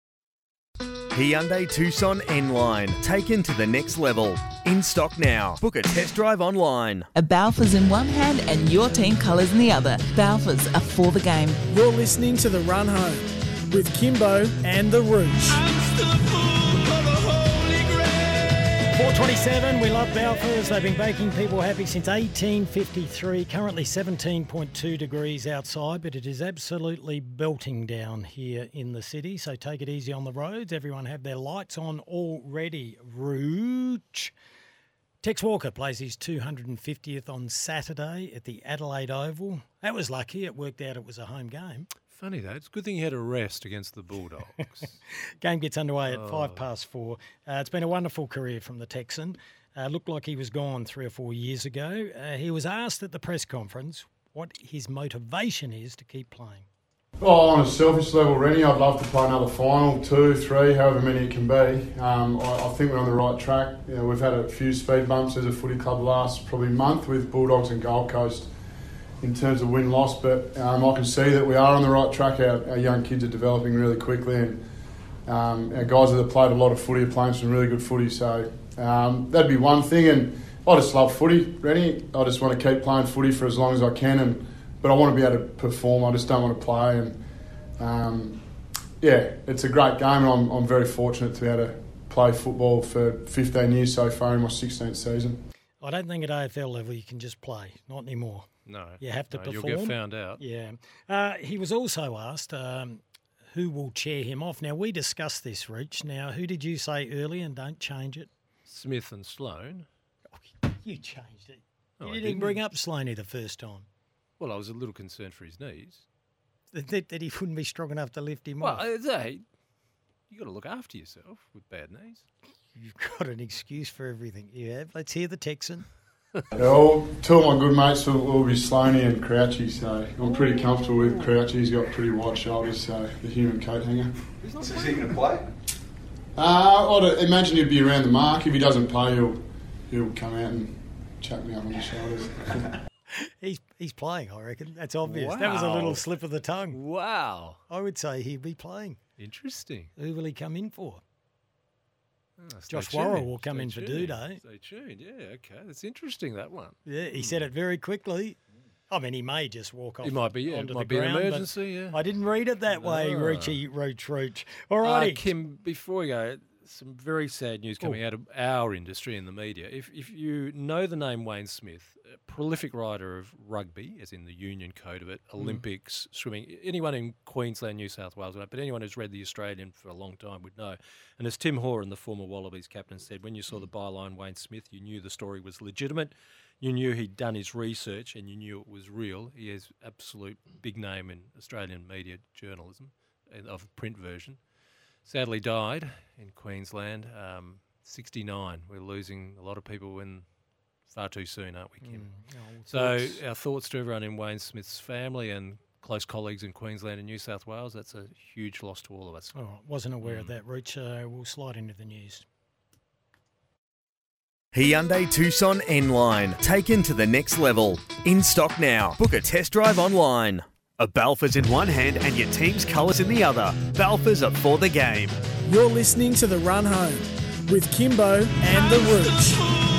Speaker 2: Hyundai Tucson N-Line, taken to the next level. In stock now. Book a test drive online.
Speaker 9: A Balfours in one hand and your team colours in the other. Balfours are for the game.
Speaker 3: You're listening to The Run Home with Kimbo and The Rooch.
Speaker 4: four twenty-seven, we love Balfours. They've been baking people happy since eighteen fifty-three. Currently seventeen point two degrees outside, but it is absolutely belting down here in the city. So take it easy on the roads. Everyone have their lights on already. Rooch. Tex Walker plays his two hundred fiftieth on Saturday at the Adelaide Oval. That was lucky. It worked out it was a home game.
Speaker 6: Funny though, it's a good thing he had a rest against the Bulldogs.
Speaker 4: Game gets underway at
Speaker 6: Oh.
Speaker 4: five past four. Uh, it's been a wonderful career from the Texan. Uh, looked like he was gone three or four years ago. Uh, he was asked at the press conference what his motivation is to keep playing.
Speaker 11: Oh, on a selfish level, Rennie, I'd love to play another final, two, three, however many it can be. Um, I, I think we're on the right track. You know, we've had a few speed bumps as a footy club the last probably month with Bulldogs and Gold Coast in terms of win-loss, but um, I can see that we are on the right track. Our, our young kids are developing really quickly, and um, our guys that have played a lot of footy are playing some really good footy, so um, that'd be one thing. And I just love footy, Rennie. I just want to keep playing footy for as long as I can, and but I want to be able to perform. I just don't want to play, and um, yeah, it's a great game, and I'm, I'm very fortunate to be able to play football for fifteen years so far in my sixteenth season.
Speaker 4: I don't think at A F L level you can just play, not anymore.
Speaker 6: No.
Speaker 4: You have to
Speaker 6: no,
Speaker 4: perform.
Speaker 6: You'll get found out.
Speaker 4: Yeah. Uh, he was also asked um, who will chair him off. Now, we discussed this, Reach. Now, who did you say early, and don't change it?
Speaker 6: Smith and Sloan.
Speaker 4: You changed it.
Speaker 6: No,
Speaker 4: you
Speaker 6: I
Speaker 4: didn't,
Speaker 6: didn't.
Speaker 4: bring up Sloaney the first time.
Speaker 6: Well, I was a little concerned for his knees.
Speaker 4: That, that, that he wouldn't be strong enough to lift him
Speaker 6: Well,
Speaker 4: off.
Speaker 6: uh, hey, you got to look after yourself with bad knees.
Speaker 4: You've got an excuse for everything you have. Let's hear the Texan.
Speaker 11: Yeah, well, two of my good mates will, will be Sloaney and Crouchy, so I'm pretty comfortable with Crouchy. He's got pretty wide shoulders, so the human coat hanger.
Speaker 5: Is he going to play?
Speaker 11: Uh, I'd imagine he'd be around the mark. If he doesn't play, he'll he'll come out and chuck me up on the shoulders.
Speaker 4: He's he's playing, I reckon. That's obvious. That was a
Speaker 6: Wow.
Speaker 4: little slip of the tongue.
Speaker 6: Wow.
Speaker 4: I would say he'd be playing.
Speaker 6: Interesting.
Speaker 4: Who will he come in for?
Speaker 6: Oh, stay
Speaker 4: Josh
Speaker 6: tuned.
Speaker 4: Worrell will come
Speaker 6: Stay
Speaker 4: in for
Speaker 6: tuned.
Speaker 4: Duday.
Speaker 6: Stay tuned. Yeah, okay. That's interesting, that one.
Speaker 4: Yeah, he said it very quickly. I mean, he may just walk off.
Speaker 6: It might be, yeah.
Speaker 4: onto
Speaker 6: It might
Speaker 4: the
Speaker 6: be an
Speaker 4: ground, but
Speaker 6: emergency, yeah.
Speaker 4: I didn't read it that way,
Speaker 6: Ah.
Speaker 4: Roochy, Roach, Roach. All
Speaker 6: Uh,
Speaker 4: righty.
Speaker 6: Kim, before we go, some very sad news coming
Speaker 4: Ooh.
Speaker 6: out of our industry in the media. If if you know the name Wayne Smith, a prolific rider of rugby, as in the union code of it, Olympics, mm. swimming, anyone in Queensland, New South Wales, but anyone who's read The Australian for a long time would know. And as Tim Horan, the former Wallabies captain, said, when you saw the byline Wayne Smith, you knew the story was legitimate. You knew he'd done his research and you knew it was real. He has absolute big name in Australian media journalism, of print version. Sadly died in Queensland, um, sixty-nine. We're losing a lot of people in far too soon, aren't we, Kim? Mm. Oh, so thoughts. Our thoughts to everyone in Wayne Smith's family and close colleagues in Queensland and New South Wales. That's a huge loss to all of us.
Speaker 4: Oh, wasn't aware mm. of that, Rich. Uh, we'll slide into the news.
Speaker 2: Hyundai Tucson N-Line, taken to the next level. In stock now. Book a test drive online. A Balfours in one hand and your team's colours in the other. Balfours are for the game.
Speaker 3: You're listening to The Run Home with Kimbo and the Rooch.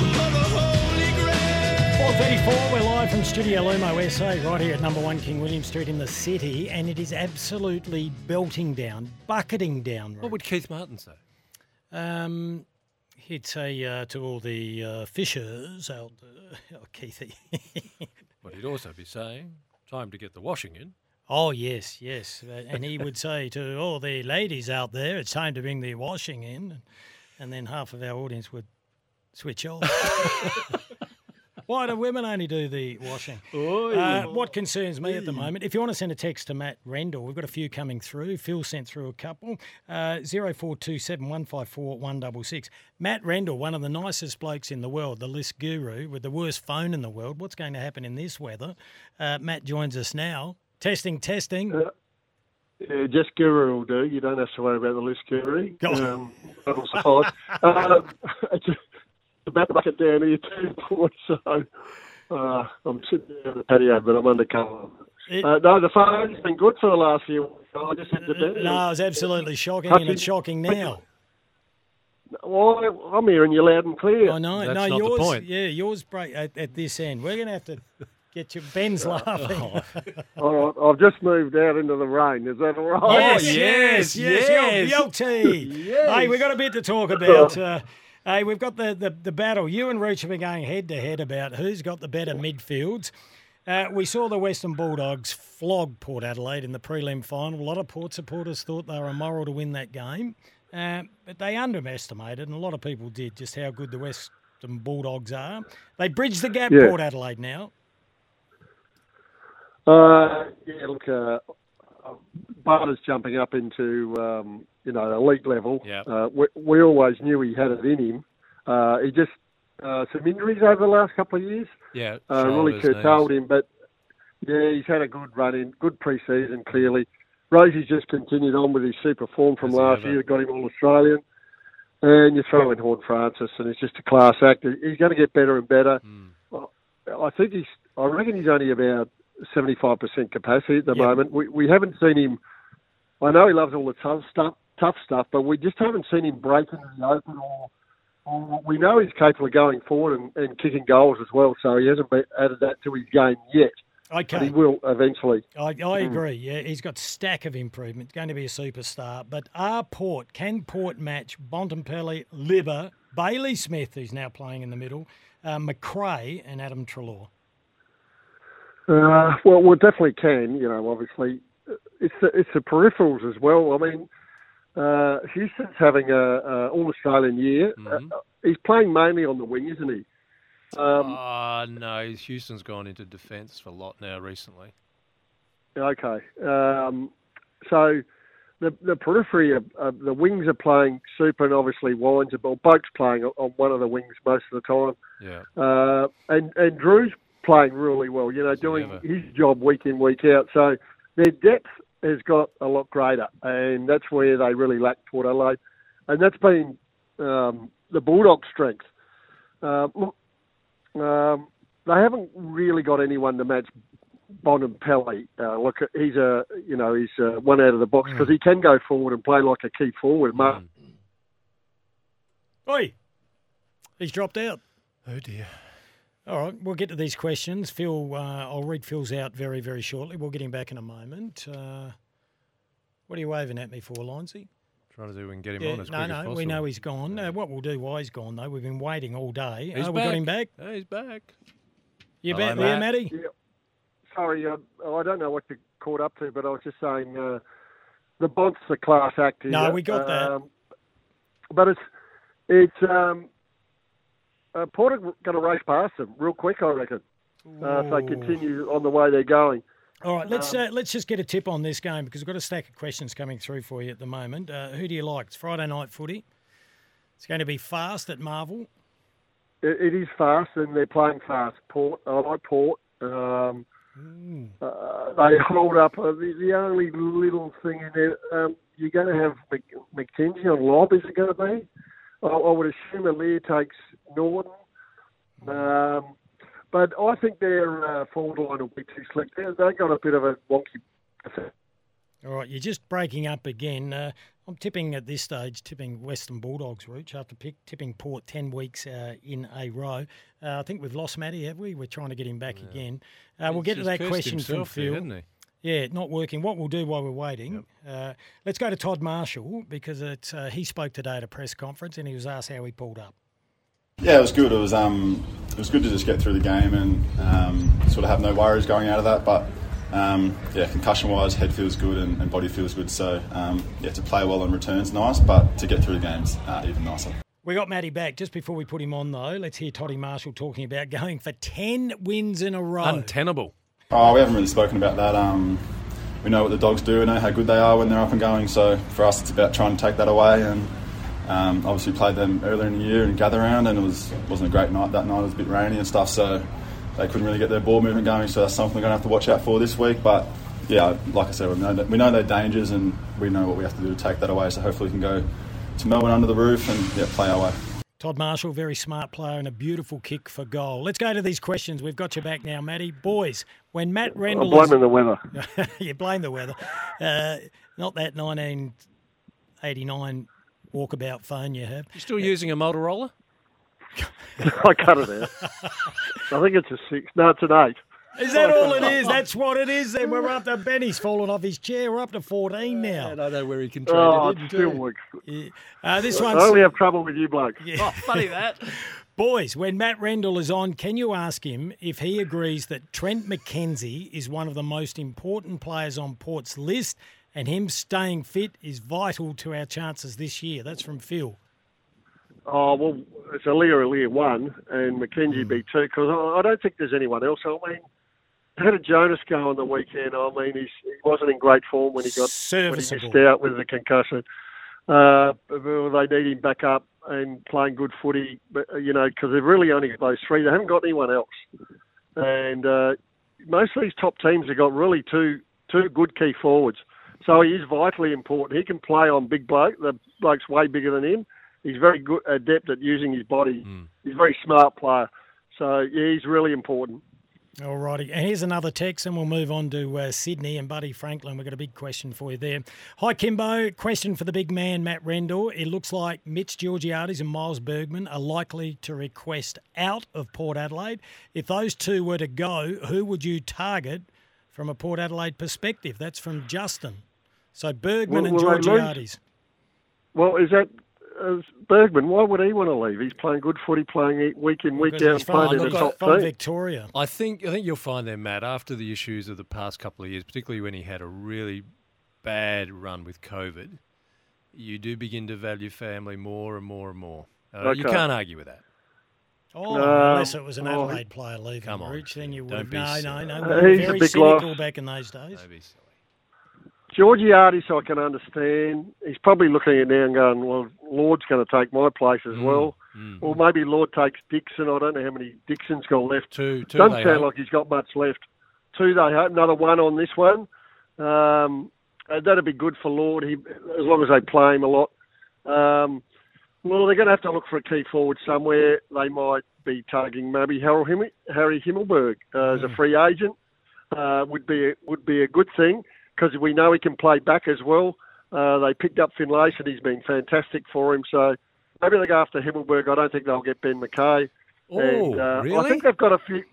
Speaker 4: four thirty-four, we're live from Studio Lumo S A right here at number one King William Street in the city, and it is absolutely belting down, bucketing down.
Speaker 6: What would Keith Martin say?
Speaker 4: Um... He'd say uh, to all the uh, fishers out there, oh, Keithy.
Speaker 6: But he'd also be saying, time to get the washing in.
Speaker 4: Oh, yes, yes. And he would say to all the ladies out there, it's time to bring the washing in. And then half of our audience would switch off. Why do women only do the washing?
Speaker 6: Oh,
Speaker 4: uh, what concerns me at the moment, if you want to send a text to Matt Rendell, we've got a few coming through. Phil sent through a couple. Uh, zero four two seven one five four one six six. Matt Rendell, one of the nicest blokes in the world, the list guru with the worst phone in the world. What's going to happen in this weather? Uh, Matt joins us now. Testing, testing.
Speaker 15: Uh, yeah, just guru will do. You don't have to worry about the list guru. Um, that'll suffice. uh, about to bucket down here too, boy, so uh, I'm sitting there on the patio, but I'm undercover. It, uh, no, the phone's been good for the last few weeks. I just had to do it.
Speaker 4: No, it's absolutely shocking, and it's shocking now.
Speaker 15: Well, I'm hearing you loud and clear.
Speaker 4: I know.
Speaker 6: That's
Speaker 4: no,
Speaker 6: not
Speaker 4: yours,
Speaker 6: the point.
Speaker 4: Yeah, yours break at, at this end. We're going to have to get you. Ben's laughing.
Speaker 15: All right, I've just moved out into the rain. Is that all right?
Speaker 4: Yes, yes, yes. yes. Your beauty. Yes. Hey, we've got a bit to talk about. Uh, Hey, we've got the, the, the battle. You and Reach have been going head-to-head about who's got the better midfields. Uh, we saw the Western Bulldogs flog Port Adelaide in the prelim final. A lot of Port supporters thought they were immoral to win that game, uh, but they underestimated, and a lot of people did, just how good the Western Bulldogs are. They bridged the gap, yeah. Port Adelaide now.
Speaker 15: Uh, yeah, look, uh, Butters jumping up into... Um, you know, elite level.
Speaker 6: Yep.
Speaker 15: Uh, we, we always knew he had it in him. Uh, he just, uh, some injuries over the last couple of years.
Speaker 6: Yeah,
Speaker 15: uh, really curtailed him. But, yeah, he's had a good run in, good pre-season, clearly. Rosie's just continued on with his super form from
Speaker 6: Has
Speaker 15: last year, got him All-Australian. And you throw in Horn Francis, and he's just a class act. He's going to get better and better.
Speaker 6: Mm.
Speaker 15: I think he's, I reckon he's only about seventy-five percent capacity at the
Speaker 6: yep.
Speaker 15: moment. We, we haven't seen him, I know he loves all the tough stuff, tough stuff, but we just haven't seen him break into the open or, or we know he's capable of going forward and, and kicking goals as well, so he hasn't been, added that to his game yet.
Speaker 4: Okay.
Speaker 15: But he will eventually.
Speaker 4: I, I agree, yeah. He's got stack of improvement, going to be a superstar. But are Port, can Port match Bontempelli, Libba, Bailey Smith, who's now playing in the middle, uh, McRae and Adam Treloar?
Speaker 15: Uh, well, we definitely can, you know, obviously. It's the, it's the peripherals as well. I mean, Uh, Houston's having a, a All-Australian year.
Speaker 6: Mm-hmm.
Speaker 15: Uh, he's playing mainly on the wing, isn't he? Um,
Speaker 6: uh, no, Houston's gone into defence a lot now recently.
Speaker 15: Okay. Um, so the the periphery, of, uh, the wings are playing super, and obviously Wines, or Boak's playing on one of the wings most of the time.
Speaker 6: Yeah.
Speaker 15: Uh, and, and Drew's playing really well, you know, doing his job week in, week out. So their depth has got a lot greater, and that's where they really lack Port Adelaide. And that's been um, the Bulldogs' strength. Uh, look, um, they haven't really got anyone to match Bontempelli. Uh, look, he's a you know he's uh, one out of the box because mm. he can go forward and play like a key forward. Mm.
Speaker 4: Oi, he's dropped out.
Speaker 6: Oh dear.
Speaker 4: All right, we'll get to these questions. Phil, uh, I'll read Phil's out very, very shortly. We'll get him back in a moment. Uh, what are you waving at me for, Lindsay?
Speaker 6: Trying to see if we can get him
Speaker 4: Yeah,
Speaker 6: on as
Speaker 4: no,
Speaker 6: quick
Speaker 4: no,
Speaker 6: as possible.
Speaker 4: we know he's gone. Uh, what we'll do while he's gone, though, we've been waiting all day.
Speaker 6: He's
Speaker 4: oh, we
Speaker 6: back.
Speaker 4: got him back?
Speaker 6: Oh, he's back.
Speaker 4: You
Speaker 6: Hello,
Speaker 4: back there,
Speaker 6: Matt.
Speaker 4: Matty?
Speaker 15: Yeah. Sorry, uh, I don't know what you caught up to, but I was just saying uh, the Bont's a class act here.
Speaker 4: No, we got that.
Speaker 15: Um, but it's it's um, uh, Porter going to race past them real quick, I reckon. Uh, if they continue on the way they're going.
Speaker 4: All right, let's
Speaker 15: Um,
Speaker 4: uh, let's just get a tip on this game because we've got a stack of questions coming through for you at the moment. Uh, who do you like? It's Friday night footy. It's going to be fast at Marvel.
Speaker 15: It, it is fast, and they're playing fast. Port, I like Port. Um,
Speaker 4: Mm.
Speaker 15: uh, they hold up. Uh, the, the only little thing in there, um, you're going to have Mc, McKenzie on lob, is it going to be? I, I would assume Aaliyah takes Norton. Um, but I think their uh, forward line will be too slick. They, they've got a bit of a wonky effect.
Speaker 4: All right, you're just breaking up again. Uh, I'm tipping at this stage, tipping Western Bulldogs, Rooch, after pick, tipping Port ten weeks uh, in a row. Uh, I think we've lost Matty, have we? We're trying to get him back yeah. again. Uh, we'll get to that question from Phil.
Speaker 6: There, hasn't he?
Speaker 4: Yeah, not working. What we'll do while we're waiting, yep. uh, let's go to Todd Marshall because it's, uh, he spoke today at a press conference and he was asked how he pulled up.
Speaker 16: Yeah, it was good. It was um, it was good to just get through the game and um, sort of have no worries going out of that, but. Um, yeah, concussion-wise, head feels good and, and body feels good. So, um, yeah, to play well on return's nice, but to get through the game's uh, even nicer.
Speaker 4: We got Matty back. Just before we put him on, though, let's hear Toddy Marshall talking about going for ten wins in a row.
Speaker 6: Untenable.
Speaker 16: Oh, we haven't really spoken about that. Um, we know what the Dogs do. We know how good they are when they're up and going. So, for us, it's about trying to take that away. And um, obviously played them earlier in the year in Gather Round, and it was, wasn't a great night that night. It was a bit rainy and stuff, so... They couldn't really get their ball movement going, so that's something we're going to have to watch out for this week. But, yeah, like I said, we know, that, we know their dangers and we know what we have to do to take that away. So hopefully we can go to Melbourne under the roof and yeah, play our way.
Speaker 4: Todd Marshall, very smart player and a beautiful kick for goal. Let's go to these questions. We've got you back now, Matty. Boys, when Matt Rendell...
Speaker 15: I'm blaming is... the weather.
Speaker 4: You blame the weather. Uh, not that nineteen eighty-nine walkabout phone you have.
Speaker 6: You still using a Motorola?
Speaker 15: I cut it out. I think it's a six. No, it's an eight.
Speaker 4: Is that all it is? That's what it is. Then we're up to Benny's fallen off his chair. We're up to fourteen now.
Speaker 6: I don't know where he can trade
Speaker 15: oh,
Speaker 6: it.
Speaker 15: It still works.
Speaker 4: Yeah. Uh, this
Speaker 15: I
Speaker 4: one's...
Speaker 15: only have trouble with you blokes.
Speaker 4: Yeah.
Speaker 6: Oh, funny that.
Speaker 4: Boys, when Matt Rendell is on, can you ask him if he agrees that Trent McKenzie is one of the most important players on Port's list and him staying fit is vital to our chances this year? That's from Phil.
Speaker 15: Oh, well, it's Aaliyah, Aaliyah one, and McKenzie be two, because I don't think there's anyone else. I mean, how did Jonas go on the weekend? I mean, he's, he wasn't in great form when he got when he missed out with the concussion. Uh, they need him back up and playing good footy, but, you know, because they've really only got those three. They haven't got anyone else. And uh, most of these top teams have got really two two good key forwards. So he is vitally important. He can play on big bloke. The bloke's way bigger than him. He's very good, adept at using his body. Mm. He's a very smart player. So, yeah, he's really important.
Speaker 4: All righty. And here's another text, and we'll move on to uh, Sydney and Buddy Franklin. We've got a big question for you there. Hi, Kimbo. Question for the big man, Matt Rendell. It looks like Mitch Georgiades and Miles Bergman are likely to request out of Port Adelaide. If those two were to go, who would you target from a Port Adelaide perspective? That's from Justin. So Bergman
Speaker 15: well,
Speaker 4: and
Speaker 15: well,
Speaker 4: Georgiades.
Speaker 15: Well, is that... Uh, Bergman, why would he want to leave? He's playing good footy, playing week in, week out, playing in the top
Speaker 4: from
Speaker 15: team.
Speaker 4: Victoria.
Speaker 6: I think I think you'll find there, Matt, after the issues of the past couple of years, particularly when he had a really bad run with COVID, you do begin to value family more and more and more. Uh,
Speaker 15: okay.
Speaker 6: You can't argue with that.
Speaker 4: Oh,
Speaker 15: no,
Speaker 4: unless it was an
Speaker 15: oh,
Speaker 4: Adelaide player leaving,
Speaker 6: come on,
Speaker 4: Rich, then you
Speaker 6: don't
Speaker 4: would.
Speaker 6: be
Speaker 4: No,
Speaker 6: silly.
Speaker 4: no, no.
Speaker 15: Uh,
Speaker 4: We were
Speaker 15: he's a
Speaker 4: very
Speaker 15: big
Speaker 4: cynical
Speaker 15: loss.
Speaker 4: back in those days.
Speaker 6: Don't be silly.
Speaker 15: Georgiades, I can understand. He's probably looking at now and going, well, Lord's going to take my place as
Speaker 6: Mm,
Speaker 15: well.
Speaker 6: mm.
Speaker 15: Or maybe Lord takes Dixon. I don't know how many Dixon's got left.
Speaker 6: Two, two
Speaker 15: Doesn't
Speaker 6: they
Speaker 15: sound
Speaker 6: hope.
Speaker 15: like he's got much left. Two, they hope. Another one on this one. Um, uh, that'd be good for Lord, he, as long as they play him a lot. Um, well, they're going to have to look for a key forward somewhere. They might be targeting maybe Harry, Himmel, Harry Himmelberg uh, as a free agent. Uh, would be a, would be a good thing because we know he can play back as well. Uh, they picked up Finlayson. He's been fantastic for him. So maybe they go after Himmelberg. I don't think they'll get Ben McKay.
Speaker 6: Oh,
Speaker 15: and, uh,
Speaker 6: really?
Speaker 15: I think they've got a few.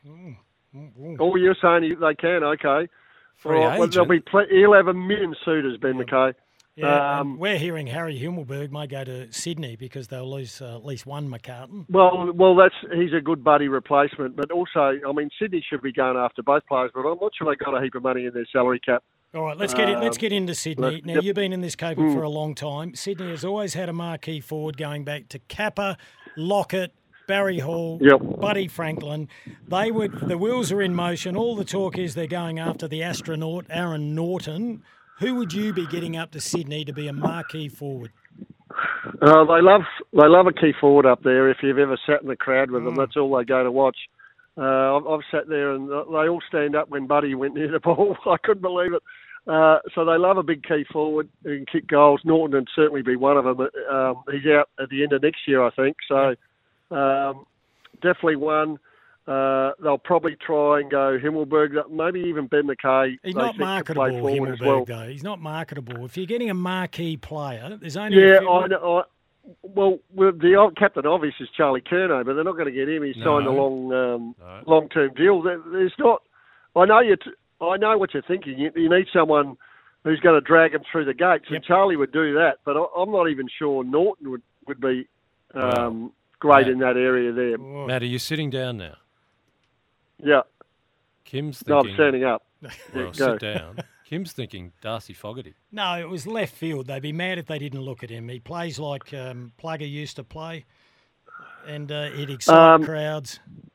Speaker 15: Oh, you're saying they can? Okay.
Speaker 6: Free
Speaker 15: All right, well,
Speaker 6: agent?
Speaker 15: there'll be pl- he'll have a million suitors, Ben McKay.
Speaker 4: Yeah,
Speaker 15: Um,
Speaker 4: and we're hearing Harry Himmelberg may go to Sydney because they'll lose uh, at least one McCartan.
Speaker 15: Well, well, that's he's a good buddy replacement, but also, I mean, Sydney should be going after both players, but I'm not sure they got a heap of money in their salary cap.
Speaker 4: All right, let's get in, let's
Speaker 15: Um,
Speaker 4: get into Sydney.
Speaker 15: let's-
Speaker 4: Now,
Speaker 15: yep.
Speaker 4: you've been in this Caper
Speaker 15: Mm.
Speaker 4: for a long time. Sydney has always had a marquee forward going back to Kappa, Lockett, Barry Hall,
Speaker 15: Yep.
Speaker 4: Buddy Franklin. They would the wheels are in motion. All the talk is they're going after the astronaut Aaron Norton. Who would you be getting up to Sydney to be a marquee forward?
Speaker 15: Uh, they love they love a key forward up there. If you've ever sat in the crowd with them,
Speaker 4: Mm.
Speaker 15: that's all they go to watch. Uh, I've, I've sat there and they all stand up when Buddy went near the ball. I couldn't believe it. Uh, so they love a big key forward who can kick goals. Norton would certainly be one of them. Um, he's out at the end of next year, I think. So um, definitely one. Uh, they'll probably try and go Himmelberg, maybe even Ben McKay.
Speaker 4: He's
Speaker 15: they
Speaker 4: not
Speaker 15: think could
Speaker 4: marketable,
Speaker 15: play forward
Speaker 4: Himmelberg,
Speaker 15: as well.
Speaker 4: though. He's not marketable. If you're getting a marquee player, there's only
Speaker 15: Yeah,
Speaker 4: a few...
Speaker 15: I know. I, well, well, the old captain obvious is Charlie Curnow, but they're not going to get him. He's
Speaker 6: No.
Speaker 15: signed a long, um, long-term deal. There, there's not. I know you. T- I know what you're thinking. You, you need someone who's going to drag him through the gates, and Charlie would do that. But I, I'm not even sure Norton would would be um, great
Speaker 6: Matt.
Speaker 15: in that area there.
Speaker 6: Matt, are you sitting down now?
Speaker 15: Yeah.
Speaker 6: Kim's
Speaker 15: No,
Speaker 6: thinking...
Speaker 15: I'm standing up.
Speaker 6: Well,
Speaker 15: Yeah,
Speaker 6: sit
Speaker 15: go.
Speaker 6: down. Kim's thinking Darcy Fogarty.
Speaker 4: No, it was left field. They'd be mad if they didn't look at him. He plays like um, Plugger used to play, and uh, he'd excite
Speaker 15: Um,
Speaker 4: crowds.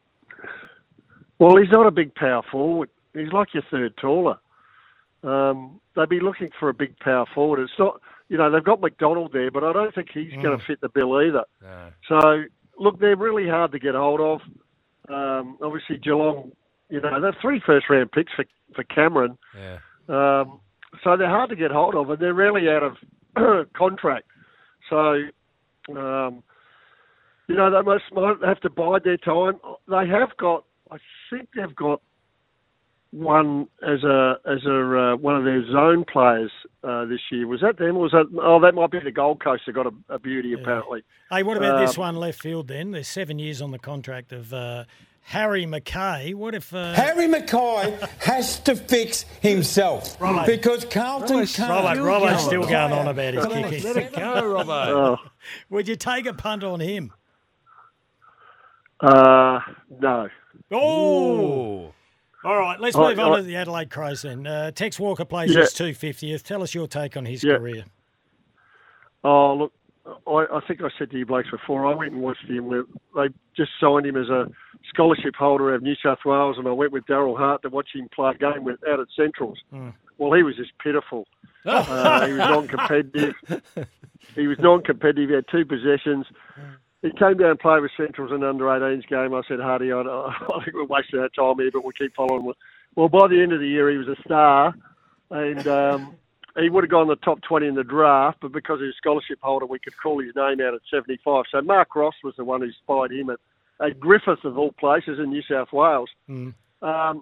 Speaker 15: Well, he's not a big power forward. He's like your third taller. Um, they'd be looking for a big power forward. It's not, you know, they've got McDonald there, but I don't think he's
Speaker 6: Mm.
Speaker 15: going to fit the bill either.
Speaker 6: No.
Speaker 15: So, look, they're really hard to get hold of. Um, obviously, Geelong, you know, they're three first-round picks for, for Cameron.
Speaker 6: Yeah.
Speaker 15: Um, so they're hard to get hold of, and they're rarely out of contract. So, um, you know, they must might have to bide their time. They have got, I think they've got one as a as a uh, one of their zone players uh, this year. Was that them, or was that? Oh, that might be the Gold Coast. They got a, a beauty apparently.
Speaker 4: Hey, what about this
Speaker 15: Um,
Speaker 4: one left field then? There's seven years on the contract of uh, Harry Mackay. What if... Uh,
Speaker 17: Harry Mackay has to fix himself
Speaker 4: Robbo.
Speaker 17: because Carlton
Speaker 4: Robbo's-
Speaker 17: can't.
Speaker 4: Robbo, Robbo's still going on about his
Speaker 6: Let it-
Speaker 4: kicking.
Speaker 6: let it go, Robbo.
Speaker 15: Oh.
Speaker 4: Would you take a punt on him?
Speaker 15: Uh, no.
Speaker 4: Oh! All right, let's
Speaker 15: I-
Speaker 4: move on
Speaker 15: I-
Speaker 4: to the Adelaide Crows then. Uh, Tex Walker plays
Speaker 15: Yeah.
Speaker 4: his two hundred fiftieth. Tell us your take on his
Speaker 15: Yeah.
Speaker 4: career.
Speaker 15: Oh, look, I, I think I said to you blokes before, I went and watched him. They just signed him as a scholarship holder out of New South Wales, and I went with Daryl Hart to watch him play a game with, out at Centrals.
Speaker 4: Mm.
Speaker 15: Well, he was just pitiful. uh, he was non-competitive. He was non-competitive. He had two possessions. He came down and played with Centrals in under eighteens game. I said, Hardy, I, I think we're wasting our time here, but we'll keep following. Well, by the end of the year, he was a star, and um, he would have gone the top twenty in the draft, but because he was a scholarship holder, we could call his name out at seventy-five. So Mark Ross was the one who spied him at, at Griffith, of all places, in New South Wales.
Speaker 4: Mm.
Speaker 15: Um,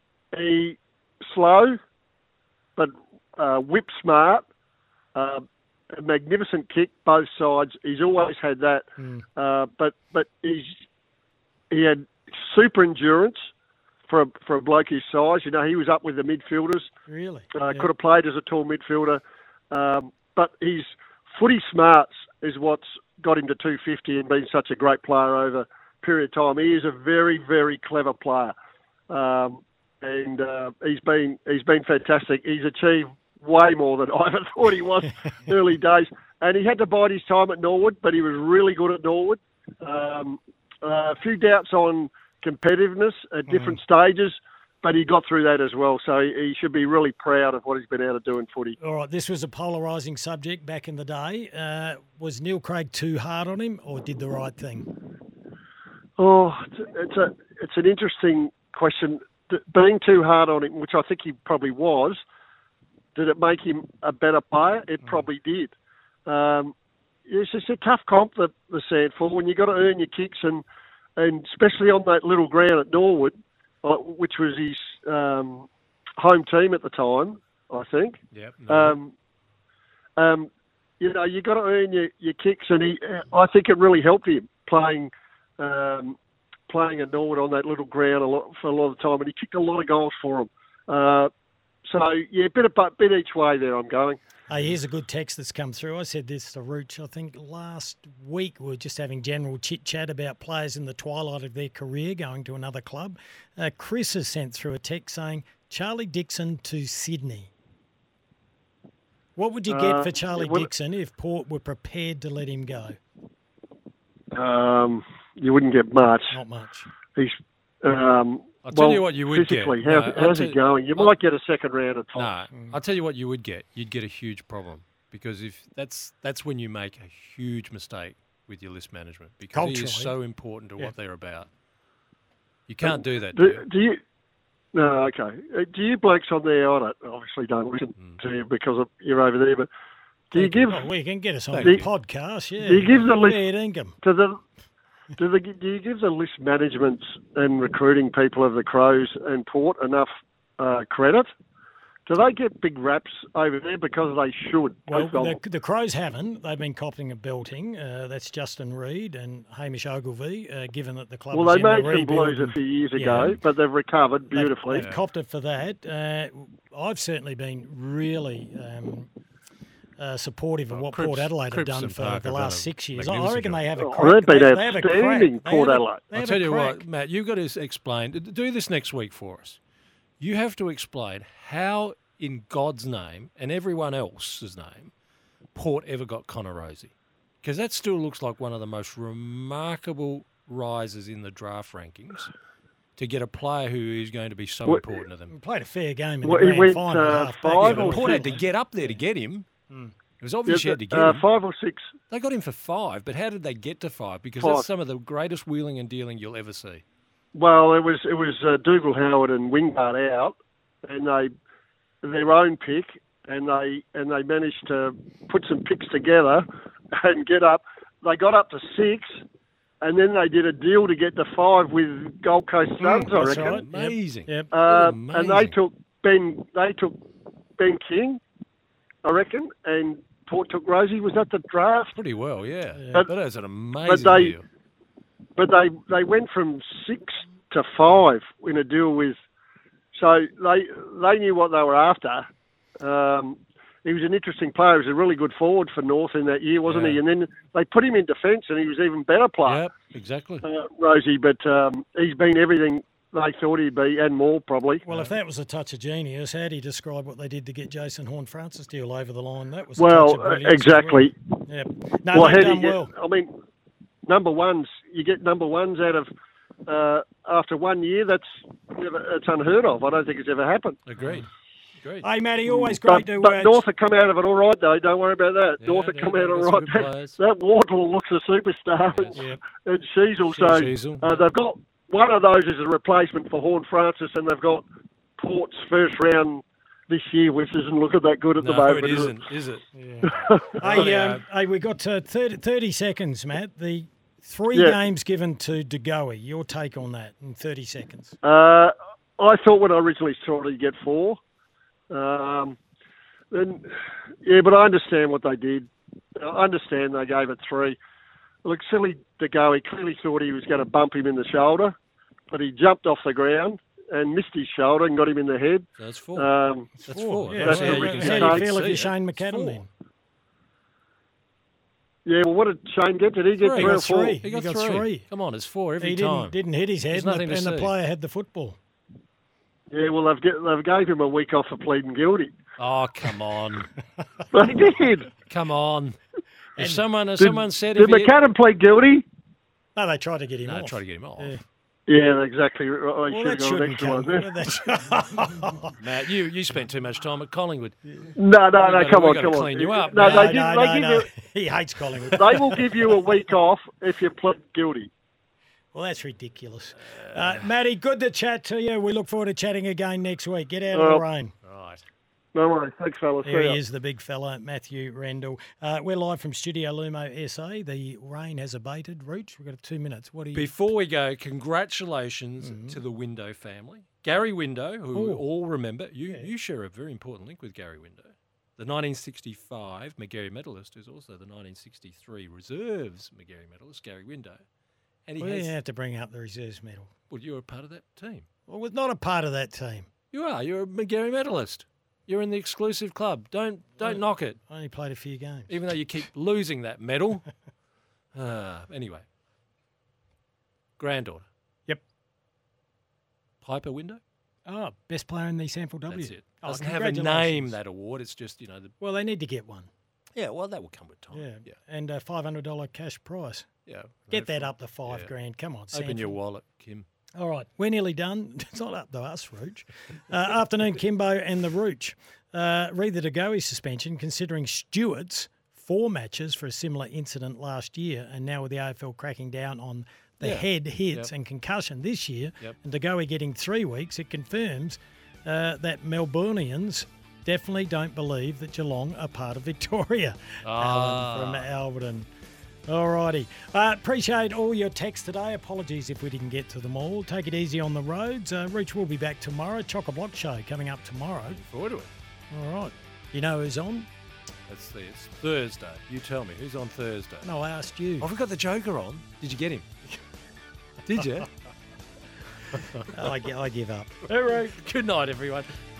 Speaker 15: he slow, but uh, whip smart, uh, a magnificent kick, both sides. He's always had that,
Speaker 4: Mm.
Speaker 15: uh, but but he's he had super endurance for a, for a bloke his size. You know, he was up with the midfielders.
Speaker 4: Really?
Speaker 15: Uh,
Speaker 4: Yeah.
Speaker 15: Could have played as a tall midfielder, um, but his footy smarts is what's got him to two fifty and been such a great player over a period of time. He is a very, very clever player, um, and uh, he's been he's been fantastic. He's achieved way more than I ever thought he was early days, and he had to bide his time at Norwood, but he was really good at Norwood. Um, uh, a few doubts on competitiveness at different stages, but he got through that as well. So he, he should be really proud of what he's been able to do in footy.
Speaker 4: All right, this was a polarising subject back in the day. Uh, was Neil Craig too hard on him or did the right thing?
Speaker 15: Oh, it's, it's a it's an interesting question. D- Being too hard on him, which I think he probably was, did it make him a better player? It probably did. Um, it's just a tough comp, the, the Sandford, when you've got to earn your kicks, and, and especially on that little ground at Norwood, uh, which was his um, home team at the time, I think.
Speaker 6: Yep.
Speaker 15: Um, um, you know, you've got to earn your, your kicks, and he, I think it really helped him playing um, playing at Norwood on that little ground a lot, for a lot of the time, and he kicked a lot of goals for him. Uh, so, yeah, bit, of, bit each way there I'm going.
Speaker 4: Hey, here's a good text that's come through. I said this to Rooch, I think last week we were just having general chit-chat about players in the twilight of their career going to another club. Uh, Chris has sent through a text saying, Charlie Dixon to Sydney. What would you get
Speaker 15: Uh,
Speaker 4: for Charlie
Speaker 15: well-
Speaker 4: Dixon if Port were prepared to let him go?
Speaker 15: Um, you wouldn't get much.
Speaker 4: Not much.
Speaker 15: He's. Um,
Speaker 6: I'll tell
Speaker 15: well,
Speaker 6: you what you would get.
Speaker 15: physically,
Speaker 6: No,
Speaker 15: How,
Speaker 6: I'll
Speaker 15: how's
Speaker 6: tell-
Speaker 15: he going? You might get a second round of
Speaker 6: No,
Speaker 15: top.
Speaker 6: I'll tell you what you would get. You'd get a huge problem because if that's that's when you make a huge mistake with your list management because he is
Speaker 4: Culturally.
Speaker 6: so important to
Speaker 4: Yeah.
Speaker 6: what they're about. You can't do that.
Speaker 15: Do,
Speaker 6: Do you?
Speaker 15: do you? No, okay. Uh, Do you blokes on there on it? Obviously, don't listen
Speaker 6: Mm.
Speaker 15: to you because of, you're over there. But do you give?
Speaker 4: Well, we can get us on
Speaker 15: do
Speaker 4: the
Speaker 15: you-
Speaker 4: podcast, yeah.
Speaker 15: Do you give the list
Speaker 4: Fair dinkum.
Speaker 15: to the? Do, the, do you give the list managements and recruiting people of the Crows and Port enough uh, credit? Do they get big raps over there because they should?
Speaker 4: Well,
Speaker 15: both of them?
Speaker 4: the, the Crows haven't. They've been copying a belting. Uh, that's Justin Reid and Hamish Ogilvy, uh, given that the club
Speaker 15: Well,
Speaker 4: was
Speaker 15: they
Speaker 4: in the
Speaker 15: made some
Speaker 4: rebuild
Speaker 15: blues a
Speaker 4: and-
Speaker 15: few years
Speaker 4: yeah.
Speaker 15: ago, but they've recovered
Speaker 4: They've-
Speaker 15: beautifully.
Speaker 4: They've, copped it for that. Uh, I've certainly been really um, uh, supportive of what
Speaker 6: Cripps-
Speaker 4: Port Adelaide have
Speaker 6: Cripps
Speaker 4: done
Speaker 6: and
Speaker 4: for
Speaker 6: Parker
Speaker 4: the
Speaker 6: have
Speaker 4: last
Speaker 6: done a
Speaker 4: six years. I
Speaker 6: magnificent
Speaker 4: reckon they have a
Speaker 15: job.
Speaker 4: crack.
Speaker 15: Oh, they've been
Speaker 4: they, they have a crack.
Speaker 15: outstanding,
Speaker 4: They
Speaker 15: Port
Speaker 4: have a-
Speaker 15: Adelaide.
Speaker 4: they
Speaker 6: I'll
Speaker 4: have
Speaker 6: tell
Speaker 4: a
Speaker 6: you
Speaker 4: crack.
Speaker 6: what, Matt, you've got to explain. Do this next week for us. You have to explain how, in God's name and everyone else's name, Port ever got Connor Rosie. Because that still looks like one of the most remarkable rises in the draft rankings to get a player who is going to be so
Speaker 15: Well,
Speaker 6: important to them.
Speaker 4: Played a fair game in
Speaker 15: Well,
Speaker 4: the
Speaker 15: he
Speaker 4: grand
Speaker 15: went,
Speaker 4: final.
Speaker 15: uh,
Speaker 4: half
Speaker 15: five
Speaker 4: back.
Speaker 15: or
Speaker 6: Port had to
Speaker 15: six.
Speaker 6: get up there to get him.
Speaker 4: Mm.
Speaker 6: It was obvious you had to get
Speaker 15: uh,
Speaker 6: him.
Speaker 15: five or six.
Speaker 6: They got him for five, but how did they get to five? Because
Speaker 15: Five.
Speaker 6: that's some of the greatest wheeling and dealing you'll ever see.
Speaker 15: Well, it was it was uh, Dougal Howard and Wingard out, and they their own pick, and they and they managed to put some picks together and get up. They got up to six, and then they did a deal to get to five with Gold Coast Suns. I
Speaker 4: That's
Speaker 15: reckon.
Speaker 4: right.
Speaker 6: Amazing.
Speaker 4: Yep.
Speaker 15: Uh,
Speaker 6: Amazing.
Speaker 15: and they took Ben. They took Ben King, I reckon, and Port took Rosie. Was that the draft?
Speaker 6: Pretty well, yeah.
Speaker 15: But-
Speaker 6: that is an amazing
Speaker 15: but they-
Speaker 6: deal.
Speaker 15: But they they went from six to five in a deal with. So they they knew what they were after. Um, he was an interesting player. He was a really good forward for North in that year, wasn't
Speaker 6: Yeah.
Speaker 15: he? And then they put him in defence, and he was even better player,
Speaker 6: Yep, exactly.
Speaker 15: uh, Rosie. But um, he's been everything they thought he'd be, and more probably.
Speaker 4: Well, if that was a touch of genius, how do you describe what they did to get Jason Horn-Francis deal over the line? That was a
Speaker 15: Well,
Speaker 4: touch of
Speaker 15: uh,
Speaker 4: brilliance as
Speaker 15: exactly.
Speaker 4: Well. Yep. No,
Speaker 15: well,
Speaker 4: they've
Speaker 15: how do
Speaker 4: done
Speaker 15: you get,
Speaker 4: well.
Speaker 15: I mean, number ones, you get number ones out of uh, after one year. That's it's unheard of. I don't think it's ever happened.
Speaker 6: Agreed. Agreed.
Speaker 4: Hey, Matty, always great
Speaker 15: But,
Speaker 4: to
Speaker 15: but
Speaker 4: uh,
Speaker 15: North have come out of it all right, though. Don't worry about that.
Speaker 6: Yeah,
Speaker 15: North have
Speaker 6: yeah,
Speaker 15: come
Speaker 6: they've
Speaker 15: out all
Speaker 6: got some
Speaker 15: right.
Speaker 6: good
Speaker 15: That,
Speaker 6: players.
Speaker 15: that Wardle looks a superstar,
Speaker 4: Yep.
Speaker 15: and she's also
Speaker 6: Sheezel.
Speaker 15: uh, they've got one of those as a replacement for Horn Francis, and they've got Port's first round this year, which isn't looking that good at the
Speaker 6: No,
Speaker 15: moment.
Speaker 6: it
Speaker 15: is
Speaker 6: isn't, is it?
Speaker 4: Hey, um, hey, we got uh, thirty, thirty seconds, Matt. The three
Speaker 15: Yeah.
Speaker 4: games given to De Goey. Your take on that in thirty seconds.
Speaker 15: Uh, I thought when I originally saw it, he'd get four. Um, and, yeah, but I understand what they did. I understand they gave it three. Look, silly De Goey clearly thought he was going to bump him in the shoulder, but he jumped off the ground and missed his shoulder and got him in the head.
Speaker 6: So that's four.
Speaker 15: Um,
Speaker 6: That's four.
Speaker 4: Yeah,
Speaker 6: That's
Speaker 4: so
Speaker 6: how
Speaker 4: how
Speaker 6: you
Speaker 4: do
Speaker 6: can
Speaker 4: you
Speaker 6: say
Speaker 4: feel
Speaker 6: you
Speaker 4: if
Speaker 6: can
Speaker 4: you're
Speaker 6: see
Speaker 4: Shane
Speaker 6: it.
Speaker 4: McAdam
Speaker 6: Four.
Speaker 4: then?
Speaker 15: yeah, well, what did Shane get? Did he get
Speaker 6: Three.
Speaker 15: three,
Speaker 6: He
Speaker 15: or
Speaker 6: got
Speaker 15: four?
Speaker 4: three.
Speaker 6: He got,
Speaker 4: He got
Speaker 6: three.
Speaker 4: three.
Speaker 6: Come on, it's four every
Speaker 4: He
Speaker 6: time.
Speaker 4: didn't, didn't hit his head,
Speaker 6: There's
Speaker 4: and, the,
Speaker 6: nothing to
Speaker 4: and the
Speaker 6: see.
Speaker 4: player had the football.
Speaker 15: Yeah, well, they've, get, they've gave him a week off for pleading guilty.
Speaker 6: Oh, come on.
Speaker 15: They did.
Speaker 6: Come on. If someone, if
Speaker 15: Did,
Speaker 6: someone said
Speaker 15: did
Speaker 6: if he,
Speaker 15: McAdam plead guilty?
Speaker 4: No, they tried to get him
Speaker 6: no,
Speaker 4: off.
Speaker 6: try to get him off.
Speaker 4: Yeah.
Speaker 15: Yeah, exactly. I
Speaker 4: Well,
Speaker 15: should
Speaker 4: that
Speaker 15: have got an
Speaker 4: shouldn't
Speaker 15: extra
Speaker 4: come.
Speaker 15: one there.
Speaker 4: Well, that's-
Speaker 6: Matt, you, you spent too much time at Collingwood.
Speaker 15: No, no,
Speaker 6: We
Speaker 15: no,
Speaker 6: gotta-
Speaker 15: come
Speaker 6: we
Speaker 15: on,
Speaker 6: gotta
Speaker 15: come on.
Speaker 6: clean you up.
Speaker 15: No,
Speaker 6: No,
Speaker 15: they,
Speaker 4: no,
Speaker 15: give,
Speaker 4: no,
Speaker 15: they
Speaker 4: no,
Speaker 15: give
Speaker 4: no.
Speaker 15: you.
Speaker 4: He hates Collingwood.
Speaker 15: They will give you a week off if you plead guilty.
Speaker 4: Well, that's ridiculous. Uh, Matty, good to chat to you. We look forward to chatting again next week. Get out of
Speaker 15: Well,
Speaker 4: the rain.
Speaker 6: Right.
Speaker 15: No worries. Thanks, fellas.
Speaker 4: There
Speaker 15: See ya.
Speaker 4: he is, the big fella, Matthew Rendell. Uh, we're live from Studio Lumo S A. The rain has abated. Rooch, we've got two minutes. What do you...
Speaker 6: Before we go, congratulations to the Window family. Gary Window, who we
Speaker 4: Oh.
Speaker 6: all remember. You, you share a very important link with Gary Window. The nineteen sixty-five Magarey medalist, who's also the nineteen sixty-three Reserves Magarey medalist, Gary Window. And he
Speaker 4: We
Speaker 6: has,
Speaker 4: have to bring up the reserves medal.
Speaker 6: well, you're a part of that team.
Speaker 4: Well, we're not a part of that team.
Speaker 6: You are. You're a Magarey medalist. You're in the exclusive club. Don't don't
Speaker 4: I,
Speaker 6: knock it.
Speaker 4: I only played a few games.
Speaker 6: Even though you keep losing that medal. uh, anyway. Granddaughter.
Speaker 4: Yep.
Speaker 6: Piper Window?
Speaker 4: Oh, best player in the Sample W.
Speaker 6: That's it.
Speaker 4: Oh,
Speaker 6: Doesn't have a name, that award. It's just, you know. The...
Speaker 4: Well, they need to get one.
Speaker 6: Yeah, well, that will come with time.
Speaker 4: Yeah,
Speaker 6: yeah.
Speaker 4: and a five hundred dollars cash prize.
Speaker 6: Yeah.
Speaker 4: Get that up to five yeah. grand. Come on,
Speaker 6: Open your wallet, Kim.
Speaker 4: All right, we're nearly done. It's not up to us, Rooch. Uh, afternoon, Kimbo and the Rooch. Uh, read the De Goey suspension, considering Stewart's four matches for a similar incident last year, and now with the A F L cracking down on the
Speaker 6: yeah.
Speaker 4: head hits
Speaker 6: yep.
Speaker 4: and concussion this year,
Speaker 6: yep.
Speaker 4: and De Goey getting three weeks, it confirms uh, that Melburnians definitely don't believe that Geelong are part of Victoria.
Speaker 6: Ah.
Speaker 4: Alan from Alberton. All righty. Uh, appreciate all your texts today. Apologies if we didn't get to them all. Take it easy on the roads. Uh, Reach will be back tomorrow. Chock-a-Block show coming up tomorrow.
Speaker 6: Looking forward to it.
Speaker 4: All right. You know who's on?
Speaker 6: It's, the, it's Thursday. You tell me. Who's on Thursday?
Speaker 4: No, I asked you.
Speaker 6: Oh, we've got the Joker on. Did you get him? Did you?
Speaker 4: I, I give up.
Speaker 6: All right. Good night, everyone.